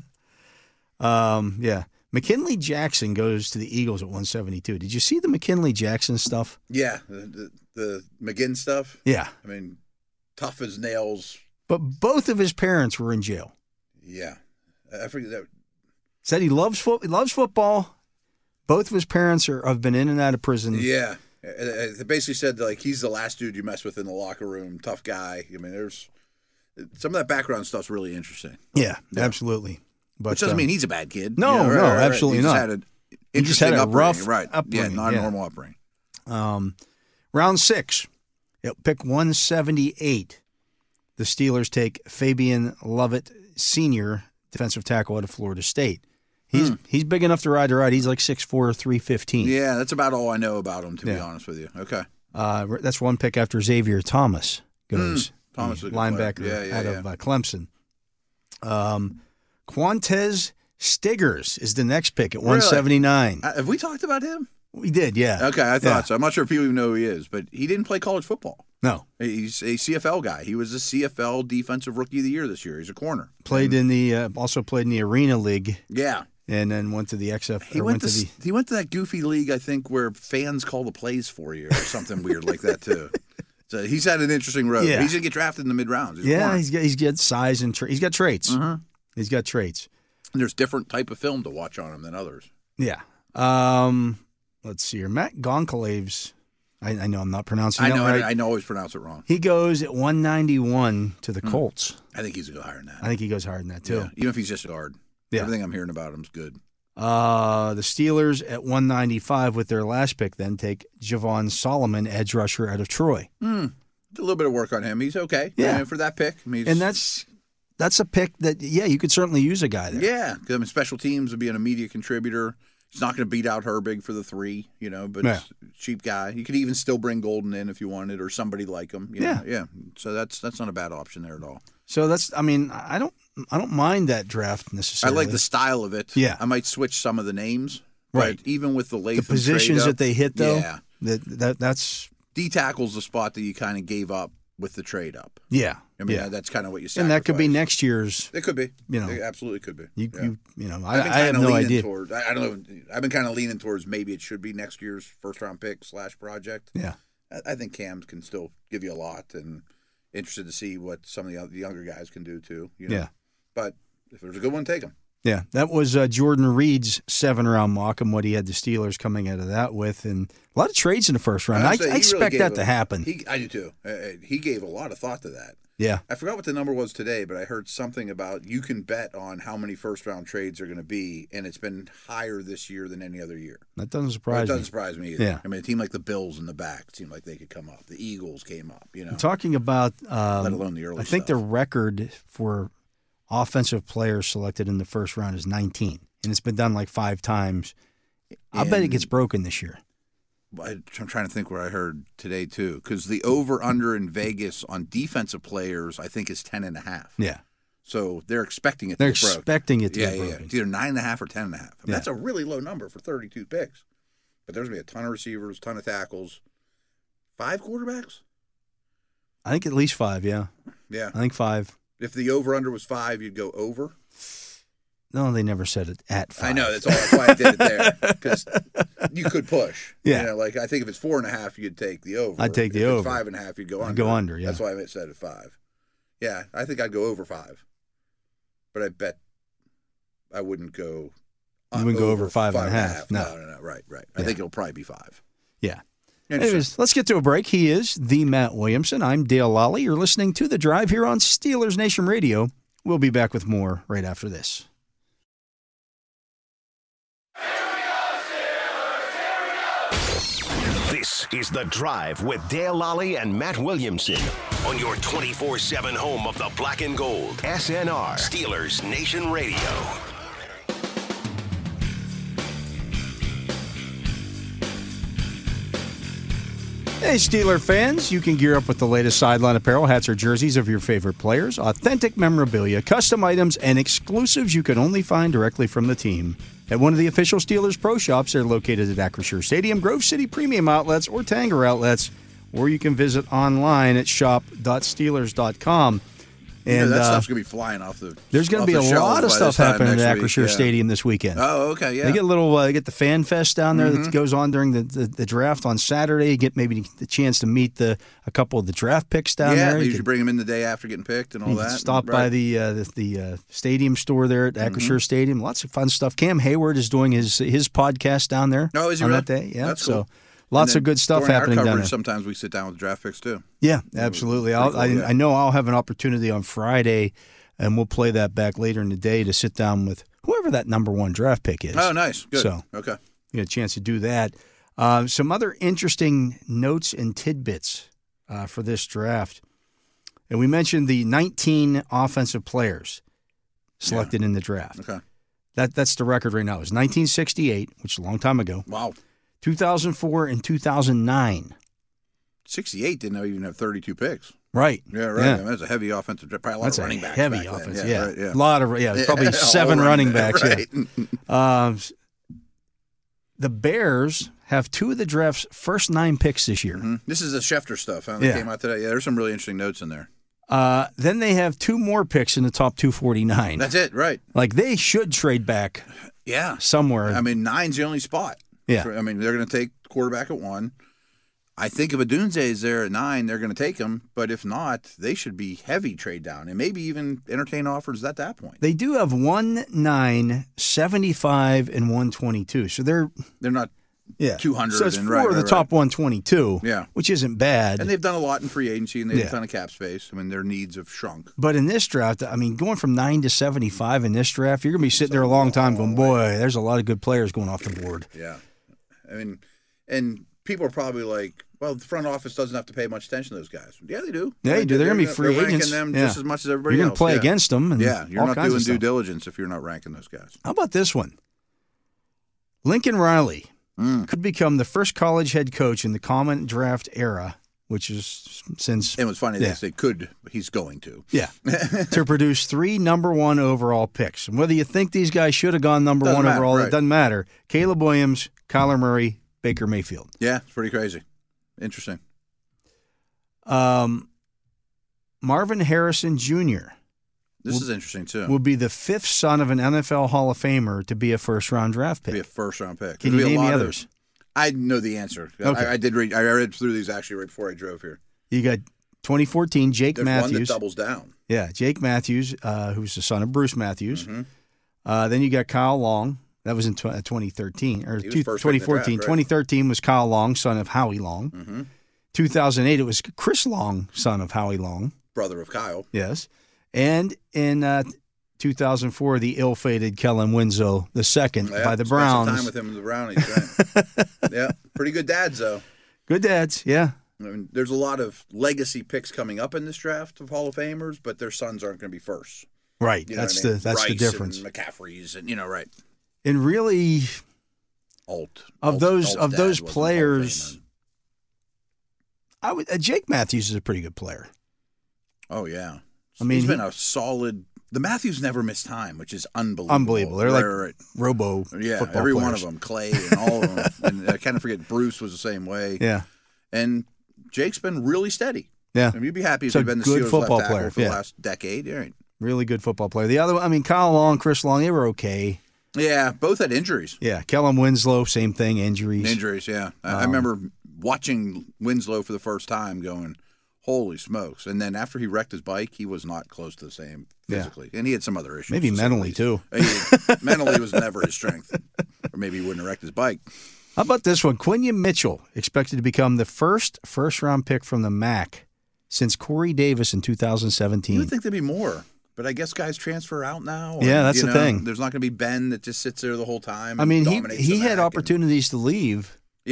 um, yeah, McKinley Jackson goes to the Eagles at one seventy-two. Did you see the McKinley Jackson stuff? Yeah, the, the, the McGinn stuff. Yeah, I mean, tough as nails. But both of his parents were in jail. Yeah, I forget that. Said he loves fo- he loves football. Both of his parents are have been in and out of prison. Yeah. They basically said, like, he's the last dude you mess with in the locker room, tough guy. I mean, there's some of that background stuff's really interesting. Yeah, yeah. absolutely. But, Which doesn't um, mean he's a bad kid. No, you know, right, no, right, right. absolutely he not. Just had an he just had a upbringing. rough right. upbringing. Yeah, not yeah. a normal upbringing. Um, round six, at pick one seventy-eight, the Steelers take Fabian Lovett Senior, defensive tackle out of Florida State. He's hmm. he's big enough to ride the ride. He's like six four, three fifteen. Yeah, that's about all I know about him, to yeah. be honest with you. Okay. Uh, that's one pick after Xavier Thomas goes. Mm. Thomas, linebacker yeah, yeah, out yeah. of uh, Clemson. Um, Quantez Stiggers is the next pick at one seventy-nine. Really? Uh, have we talked about him? We did, yeah. Okay, I thought yeah. so. I'm not sure if people even know who he is, but he didn't play college football. No. He's a C F L guy. He was a C F L Defensive Rookie of the Year this year. He's a corner. Played and, in the uh, also played in the Arena League. Yeah. And then went to the X F. He went, went to, to the. He went to that goofy league, I think, where fans call the plays for you or something weird like that too. So he's had an interesting road. Yeah. He's gonna get drafted in the mid rounds. He's yeah, he's got he's got size and tra- he's got traits. Mm-hmm. He's got traits. And there's different type of film to watch on him than others. Yeah. Um, let's see here. Matt Goncalves. I, I know I'm not pronouncing. I know. That right. I, I know. I always pronounce it wrong. He goes at one ninety-one to the Colts. Mm. I think he's a go higher than that. I think he goes higher than that too. Yeah. Even if he's just a guard. Yeah. Everything I'm hearing about him is good. Uh, the Steelers at one ninety-five with their last pick then take Javon Solomon, edge rusher out of Troy. Mm. A little bit of work on him. He's okay. Yeah. I mean, for that pick. I mean, and that's that's a pick that, yeah, you could certainly use a guy there. Yeah, because I mean, special teams would be an immediate contributor. He's not going to beat out Herbig for the three, you know, but yeah. cheap guy. You could even still bring Golden in if you wanted, or somebody like him. You yeah, know? yeah. So that's that's not a bad option there at all. So that's, I mean, I don't, I don't mind that draft necessarily. I like the style of it. Yeah, I might switch some of the names, right? But even with the Latham the positions trade up, that they hit, though, yeah, that that that's D tackle's the spot that you kind of gave up with the trade up. Yeah, I mean yeah. that's kind of what you sacrificed. And that could be next year's. It could be. You know, it absolutely could be. You, yeah. you, you know, I, I have no idea. Towards, I, I don't know. I've been kind of leaning towards maybe it should be next year's first round pick slash project. Yeah, I, I think Cam can still give you a lot, and interested to see what some of the, other, the younger guys can do too. You know? Yeah, but if there's a good one, take him. Yeah, that was uh, Jordan Reed's seven-round mock and what he had the Steelers coming out of that with, and a lot of trades in the first round. I, I, I expect really that a, to happen. He, I do too. Uh, he gave a lot of thought to that. Yeah. I forgot what the number was today, but I heard something about you can bet on how many first-round trades are going to be, and it's been higher this year than any other year. That doesn't surprise well, it me. doesn't surprise me either. Yeah. I mean, a team like the Bills in the back seemed like they could come up. The Eagles came up, you know. Talking about um, let alone the early I think stuff. the record for offensive players selected in the first round is nineteen, and it's been done like five times. I bet it gets broken this year. I'm trying to think what I heard today too, because the over/under in Vegas on defensive players, I think, is ten and a half. Yeah. So they're expecting it. They're to get expecting broken. it to yeah, get yeah, broken. Yeah. It's either nine and a half or ten and a half. I mean, yeah. That's a really low number for thirty-two picks. But there's gonna be a ton of receivers, ton of tackles, five quarterbacks. I think at least five. Yeah. Yeah. I think five. If the over/under was five, you'd go over. No, they never said it at five. I know. That's all. That's why I did it there, because you could push. Yeah. You know, like I think if it's four and a half, you'd take the over. I'd take the if over. It's five and a half, you'd go under. I'd go under. Yeah. That's why I said at five. Yeah, I think I'd go over five, but I bet I wouldn't go. Uh, you wouldn't go over five, five and a half. half. No. no, no, no. Right, right. I yeah. think it'll probably be five. Yeah. Anyways, let's get to a break. He is the Matt Williamson. I'm Dale Lally. You're listening to The Drive here on Steelers Nation Radio. We'll be back with more right after this. This is The Drive with Dale Lally and Matt Williamson on your twenty-four seven home of the Black and Gold. S N R, Steelers Nation Radio. Hey, Steeler fans, you can gear up with the latest sideline apparel, hats or jerseys of your favorite players, authentic memorabilia, custom items, and exclusives you can only find directly from the team at one of the official Steelers Pro Shops. They're located at Acrisure Stadium, Grove City Premium Outlets, or Tanger Outlets, or you can visit online at shop dot steelers dot com. And you know, that uh, stuff's going to be flying off the There's going to be the a lot of stuff happening at Acrisure yeah. Stadium this weekend. Oh, okay, yeah. They get a little, uh, they get the Fan Fest down there Mm-hmm. that goes on during the, the, the draft on Saturday. You get maybe the chance to meet the a couple of the draft picks down yeah, there. they You usually can- bring them in the day after getting picked and all You can that. stop right. by the uh, the, the uh, stadium store there at Acrisure Mm-hmm. Stadium. Lots of fun stuff. Cam Hayward is doing his his podcast down there. Oh, is he on really? that day? Yeah, That's so cool. lots And of then good stuff during our happening down coverage, there. Sometimes we sit down with draft picks too. Yeah, absolutely. I'll, pretty cool, I, yeah. I know I'll have an opportunity on Friday, and we'll play that back later in the day to sit down with whoever that number one draft pick is. Oh, nice. Good. So okay. you get a chance to do that. Uh, some other interesting notes and tidbits uh, for this draft. And we mentioned the nineteen offensive players selected in the draft. Okay. That That's the record right now. It was nineteen sixty-eight, which is a long time ago, Wow. two thousand four, and two thousand nine. sixty-eight didn't even have thirty-two picks. Right. Yeah, right. Yeah. I mean, that's a heavy offensive draft. Probably a lot That's of a running backs. heavy back then. offense. Yeah. Yeah, Right, yeah. a lot of yeah, probably All seven running backs. Right. Yeah. Um, the Bears have two of the draft's first nine picks this year. Mhm. This is the Schefter stuff. Huh? That Yeah. came out today. Yeah, there's some really interesting notes in there. Uh, then they have two more picks in the top two forty-nine. That's it, right? Like they should trade back Yeah. somewhere. I mean, nine's the only spot. Yeah. I mean, they're going to take quarterback at one. I think if Adunze is there at nine, they're going to take him. But if not, they should be heavy trade down and maybe even entertain offers at that point. They do have one nine, seventy-five, and one twenty-two. So they're They're not yeah two hundred. So it's and four right, of the right, top one twenty-two. Yeah. which isn't bad. And they've done a lot in free agency and they have Yeah. a ton of cap space. I mean, their needs have shrunk. But in this draft, I mean, going from nine to seventy-five in this draft, you're going to be sitting there a long time going, boy, there's a lot of good players going off the board. Yeah. I mean, and people are probably like, well, the front office doesn't have to pay much attention to those guys. Yeah, they do. Yeah, they do. They're gonna be they're free ranking agents. them Yeah. just as much as everybody You're going else. to play yeah. against them. And Yeah, you're all not kinds doing of due stuff. diligence if you're not ranking those guys. How about this one? Lincoln Riley Mm. could become the first college head coach in the common draft era, which is since And what's funny, Yeah. they say could, he's going to. yeah, to produce three number one overall picks. And whether you think these guys should have gone number Doesn't one matter, overall, right. it doesn't matter. Caleb Williams, Kyler Murray, Baker Mayfield. Yeah, it's pretty crazy. Interesting. Um, Marvin Harrison Junior This Will- is interesting, too. will be the fifth son of an N F L Hall of Famer to be a first round draft pick. be a first round pick. Can There'll you be a name the lot of- others? I know the answer. Okay. I, I did read. I read through these actually right before I drove here. You got twenty fourteen Jake There's one that Matthews. doubles down. Yeah, Jake Matthews, uh, who's the son of Bruce Matthews. Mm-hmm. Uh, then you got Kyle Long. That was in tw- uh, twenty thirteen or He was two- first pick in twenty the fourteen. draft, right? twenty thirteen was Kyle Long, son of Howie Long. Mm-hmm. two thousand eight, it was Chris Long, son of Howie Long. Brother of Kyle. Yes. And in uh, two thousand four, the ill-fated Kellen Winslow the second Yeah, by the spent some Browns. time with him in the Brownies. Right? Yeah, pretty good dads though. Good dads, yeah. I mean, there's a lot of legacy picks coming up in this draft of Hall of Famers, but their sons aren't going to be first. Right. You know that's what I mean? the that's the Rice difference. And McCaffrey's and you know right. And really, Alt of Alt- those Alt's of dad those wasn't a Hall of players, Famer. I would uh, Jake Matthews is a pretty good player. Oh yeah. I mean, he's been he- a solid. The Matthews never miss time, which is unbelievable. Unbelievable. They're Right, like right, right. robo Yeah, football every players. one of them, Clay and all of them. And I kind of forget Bruce was the same way. Yeah. And Jake's been really steady. Yeah. I mean, you'd be happy if So he'd been the good Steelers football left tackle player, for yeah. the last decade. Yeah, right. Really good football player. The other one, I mean, Kyle Long, Chris Long, they were okay. Yeah, both had injuries. Yeah. Kellen Winslow, same thing, injuries. Injuries, yeah. I, I Um, remember watching Winslow for the first time going, holy smokes. And then after he wrecked his bike, he was not close to the same Yeah. physically. And he had some other issues. Maybe to say the mentally, least. too. He- mentally was never his strength. Or maybe he wouldn't have wrecked his bike. How about this one? Quinion Mitchell, expected to become the first first-round pick from the M A C since Corey Davis in two thousand You seventeen. would think there'd be more. But I guess guys transfer out now. Yeah, and, that's you the know, thing. There's not going to be Ben that just sits there the whole time. I and mean, he dominates he the had M A C and- opportunities to leave. yeah.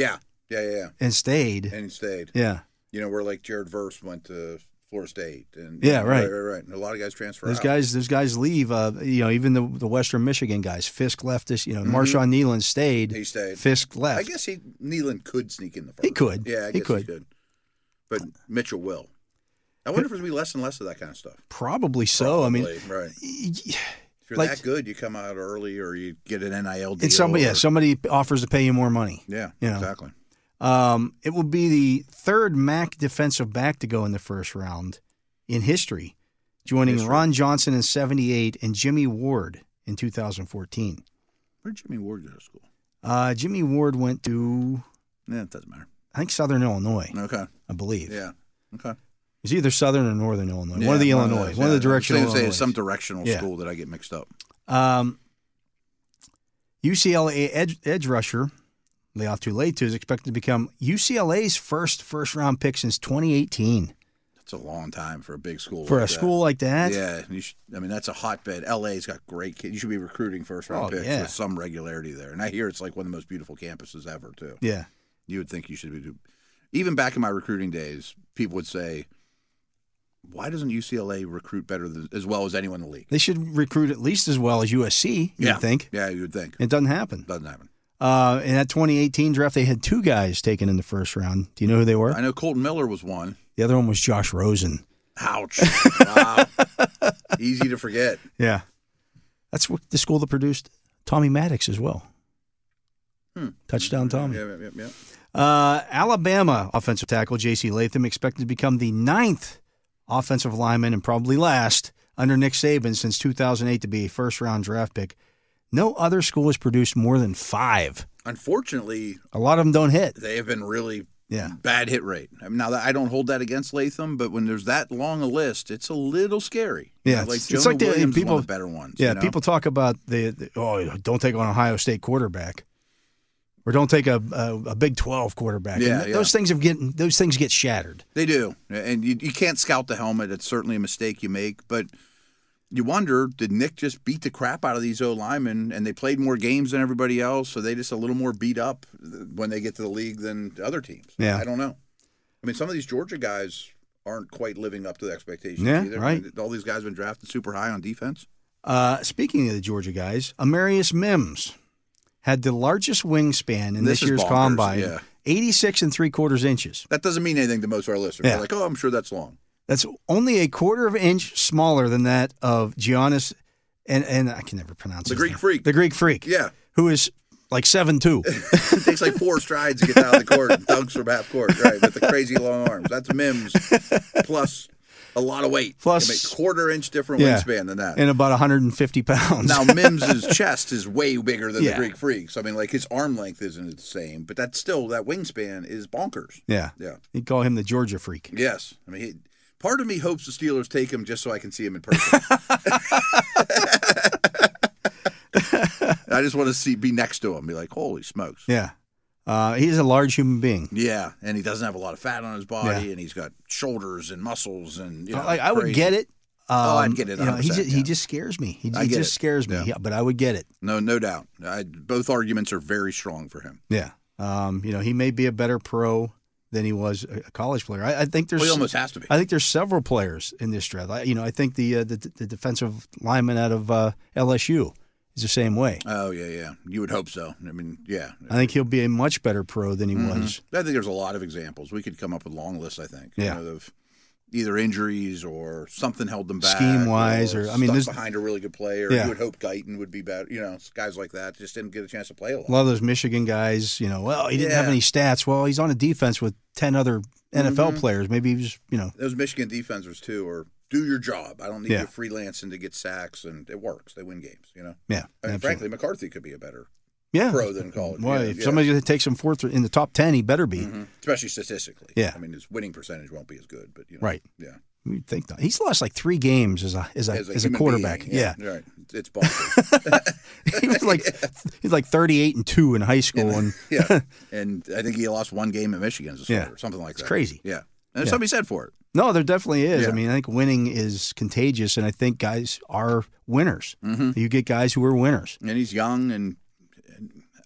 Yeah, yeah, yeah. and stayed. And he stayed. Yeah. You know, where like Jared Verse went to Florida State. And Yeah, right. Right, right, right. And a lot of guys transfer Those out. guys, those guys leave. Uh, you know, even the the Western Michigan guys. Fisk left this. You know, Mhm. Marshawn Nealon stayed. He stayed. Fisk left. I guess he Nealon could sneak in the first. He could. Yeah, I He guess could. he could. But Mitchell will. I wonder if there's going to be less and less of that kind of stuff. Probably so. I mean, Probably, right. y- If you're like- that good, you come out early or you get an N I L deal. it's somebody. Yeah, or- somebody offers to pay you more money. Yeah, you know. exactly. Um, it will be the third M A C defensive back to go in the first round in history, joining History. Ron Johnson in seventy-eight and Jimmy Ward in two thousand fourteen. Where did Jimmy Ward go to school? Uh, Jimmy Ward went to, Yeah, it doesn't matter. I think, Southern Illinois, Okay. I believe. Yeah. Okay. It's either Southern or Northern Illinois. Yeah, one of the of Illinois. those, One of yeah. the directional I was gonna say Illinois. it's some directional Yeah. school that I get mixed up. Um, U C L A edge, edge rusher, Leoth Tulatu, is expected to become U C L A's first first-round pick since twenty eighteen. It's a long time for a big school. For like a that. school like that? Yeah, you should, I mean that's a hotbed. L A's got great kids. You should be recruiting first round Oh, picks yeah. with some regularity there. And I hear it's like one of the most beautiful campuses ever too. Yeah. You would think you should be. Even back in my recruiting days, people would say, "Why doesn't U C L A recruit better than, as well as anyone in the league?" They should recruit at least as well as U S C, you yeah, would think. Yeah, you would think. It doesn't happen. Doesn't happen. Uh, in that twenty eighteen draft, they had two guys taken in the first round. Do you know who they were? I know Colton Miller was one. The other one was Josh Rosen. Ouch! Wow. Easy to forget. Yeah. That's what the school that produced Tommy Maddox as well. Hmm. Touchdown Tommy. Yeah, yeah, yeah. Uh, Alabama offensive tackle J C Latham expected to become the ninth offensive lineman and probably last under Nick Saban since two thousand eight to be a first-round draft pick. No other school has produced more than five. Unfortunately, A lot of them don't hit. they have been really Yeah. bad hit rate. I mean, now that I don't hold that against Latham, but when there's that long a list, it's a little scary. You Yeah, know, like it's- Jonah it's like the- Williams is people- one of the better ones. Yeah, you know? people talk about the, the oh, don't take on Ohio State quarterback, or don't take a a, a Big twelve quarterback. Yeah, And yeah. those things have getting those things get shattered. They do, and you, you can't scout the helmet. It's certainly a mistake you make, but you wonder, did Nick just beat the crap out of these O linemen, and they played more games than everybody else, so they just a little more beat up when they get to the league than other teams? Yeah. I don't know. I mean, some of these Georgia guys aren't quite living up to the expectations Yeah, either. right. All these guys have been drafted super high on defense. Uh, speaking of the Georgia guys, Amarius Mims had the largest wingspan in This this, is year's bonkers, combine, yeah. eighty-six and three quarters inches. That doesn't mean anything to most of our listeners. Yeah. They're like, oh, I'm sure that's long. That's only a quarter of an inch smaller than that of Giannis, and and I can never pronounce The his Greek name. Freak. The Greek Freak. Yeah. who is like seven two. It takes like four strides to get out of the court and dunks from half court, right? With the crazy long arms. That's Mims plus a lot of weight. Plus- You make quarter inch different Yeah. wingspan than that. And about one hundred fifty pounds. Now Mims's chest is way bigger than Yeah. the Greek Freak. So I mean, like his arm length isn't the same, but that's still that wingspan is bonkers. yeah. Yeah. You'd call him the Georgia Freak. Yes. I mean, he, part of me hopes the Steelers take him just so I can see him in person. I just want to see be next to him, be like, holy smokes. Yeah. Uh, he's a large human being. Yeah, and he doesn't have a lot of fat on his body, Yeah. and he's got shoulders and muscles, and you know, like I would crazy. get it. Um, Oh, I'd get it You know, he one hundred percent, just, he yeah. just scares me. He, I he get just it. scares me. Yeah. Yeah, but I would get it. No, no doubt. I, both arguments are very strong for him. Yeah. Um, you know, he may be a better pro than he was a a college player. I, I think there's Well, he almost has to be. I think there's several players in this draft. I, you know, I think the, uh, the the defensive lineman out of uh, L S U is the same way. Oh yeah, yeah. You would hope so. I mean, yeah. I think he'll be a much better pro than he Mhm. was. I think there's a lot of examples. We could come up with long lists. I think. you Yeah. know, of either injuries or something held them back, Scheme-wise, or- I mean, stuck there's- behind a really good player. Yeah. You would hope Guyton would be better. You know, guys like that just didn't get a chance to play a lot. A lot of those Michigan guys, you know, well, he didn't have Yeah. any stats. Well, he's on a defense with ten other N F L Mhm. players. Maybe he was, you know, Those Michigan defenders too, or do your job. I don't need Yeah. you freelancing to get sacks, and it works. They win games. You know. yeah. I mean, absolutely. frankly, McCarthy could be a better yeah. pro than college. Well, yeah, if yeah. somebody takes him fourth in the top ten, he better be. Mhm. especially statistically. Yeah. I mean, his winning percentage won't be as good, but you know, Right. Yeah. You'd think not. He's lost like three games as a as a as a, human quarterback. being, yeah. Right. It's bonkers. he was like he's like thirty-eight and two in high school, and yeah. And I think he lost one game at Michigan as a starter, Yeah. something like It's that. crazy. Yeah. And there's Yeah. something said for it. no, there definitely is. Yeah. I mean, I think winning is contagious, and I think guys are winners. Mhm. You get guys who are winners. And he's young, and, and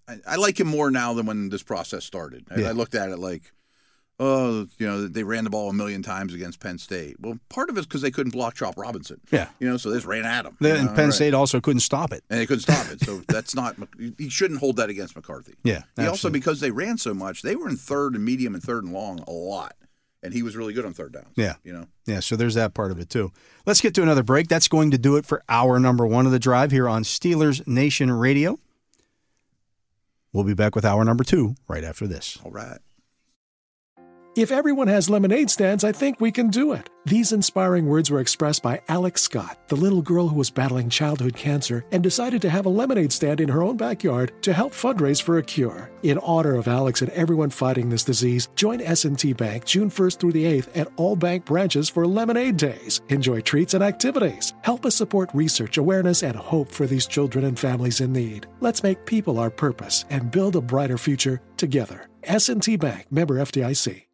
I, I like him more now than when this process started. I, Yeah. I looked at it like, oh, you know, they ran the ball a million times against Penn State. Well, part of it's because they couldn't block Chop Robinson. Yeah. You know, so they just ran at him. Then you know, Penn right. State also couldn't stop it. And they couldn't stop it. So that's not – he shouldn't hold that against McCarthy. Yeah, He also, absolutely. because they ran so much, they were in third and medium and third and long a lot. And he was really good on third downs. Yeah. You know? Yeah, so there's that part of it, too. Let's get to another break. That's going to do it for hour number one of the drive here on Steelers Nation Radio. We'll be back with hour number two right after this. All right. If everyone has lemonade stands, I think we can do it. These inspiring words were expressed by Alex Scott, the little girl who was battling childhood cancer and decided to have a lemonade stand in her own backyard to help fundraise for a cure. In honor of Alex and everyone fighting this disease, join S and T Bank June first through the eighth at all bank branches for Lemonade Days. Enjoy treats and activities. Help us support research, awareness, and hope for these children and families in need. Let's make people our purpose and build a brighter future together. S and T Bank, member F D I C.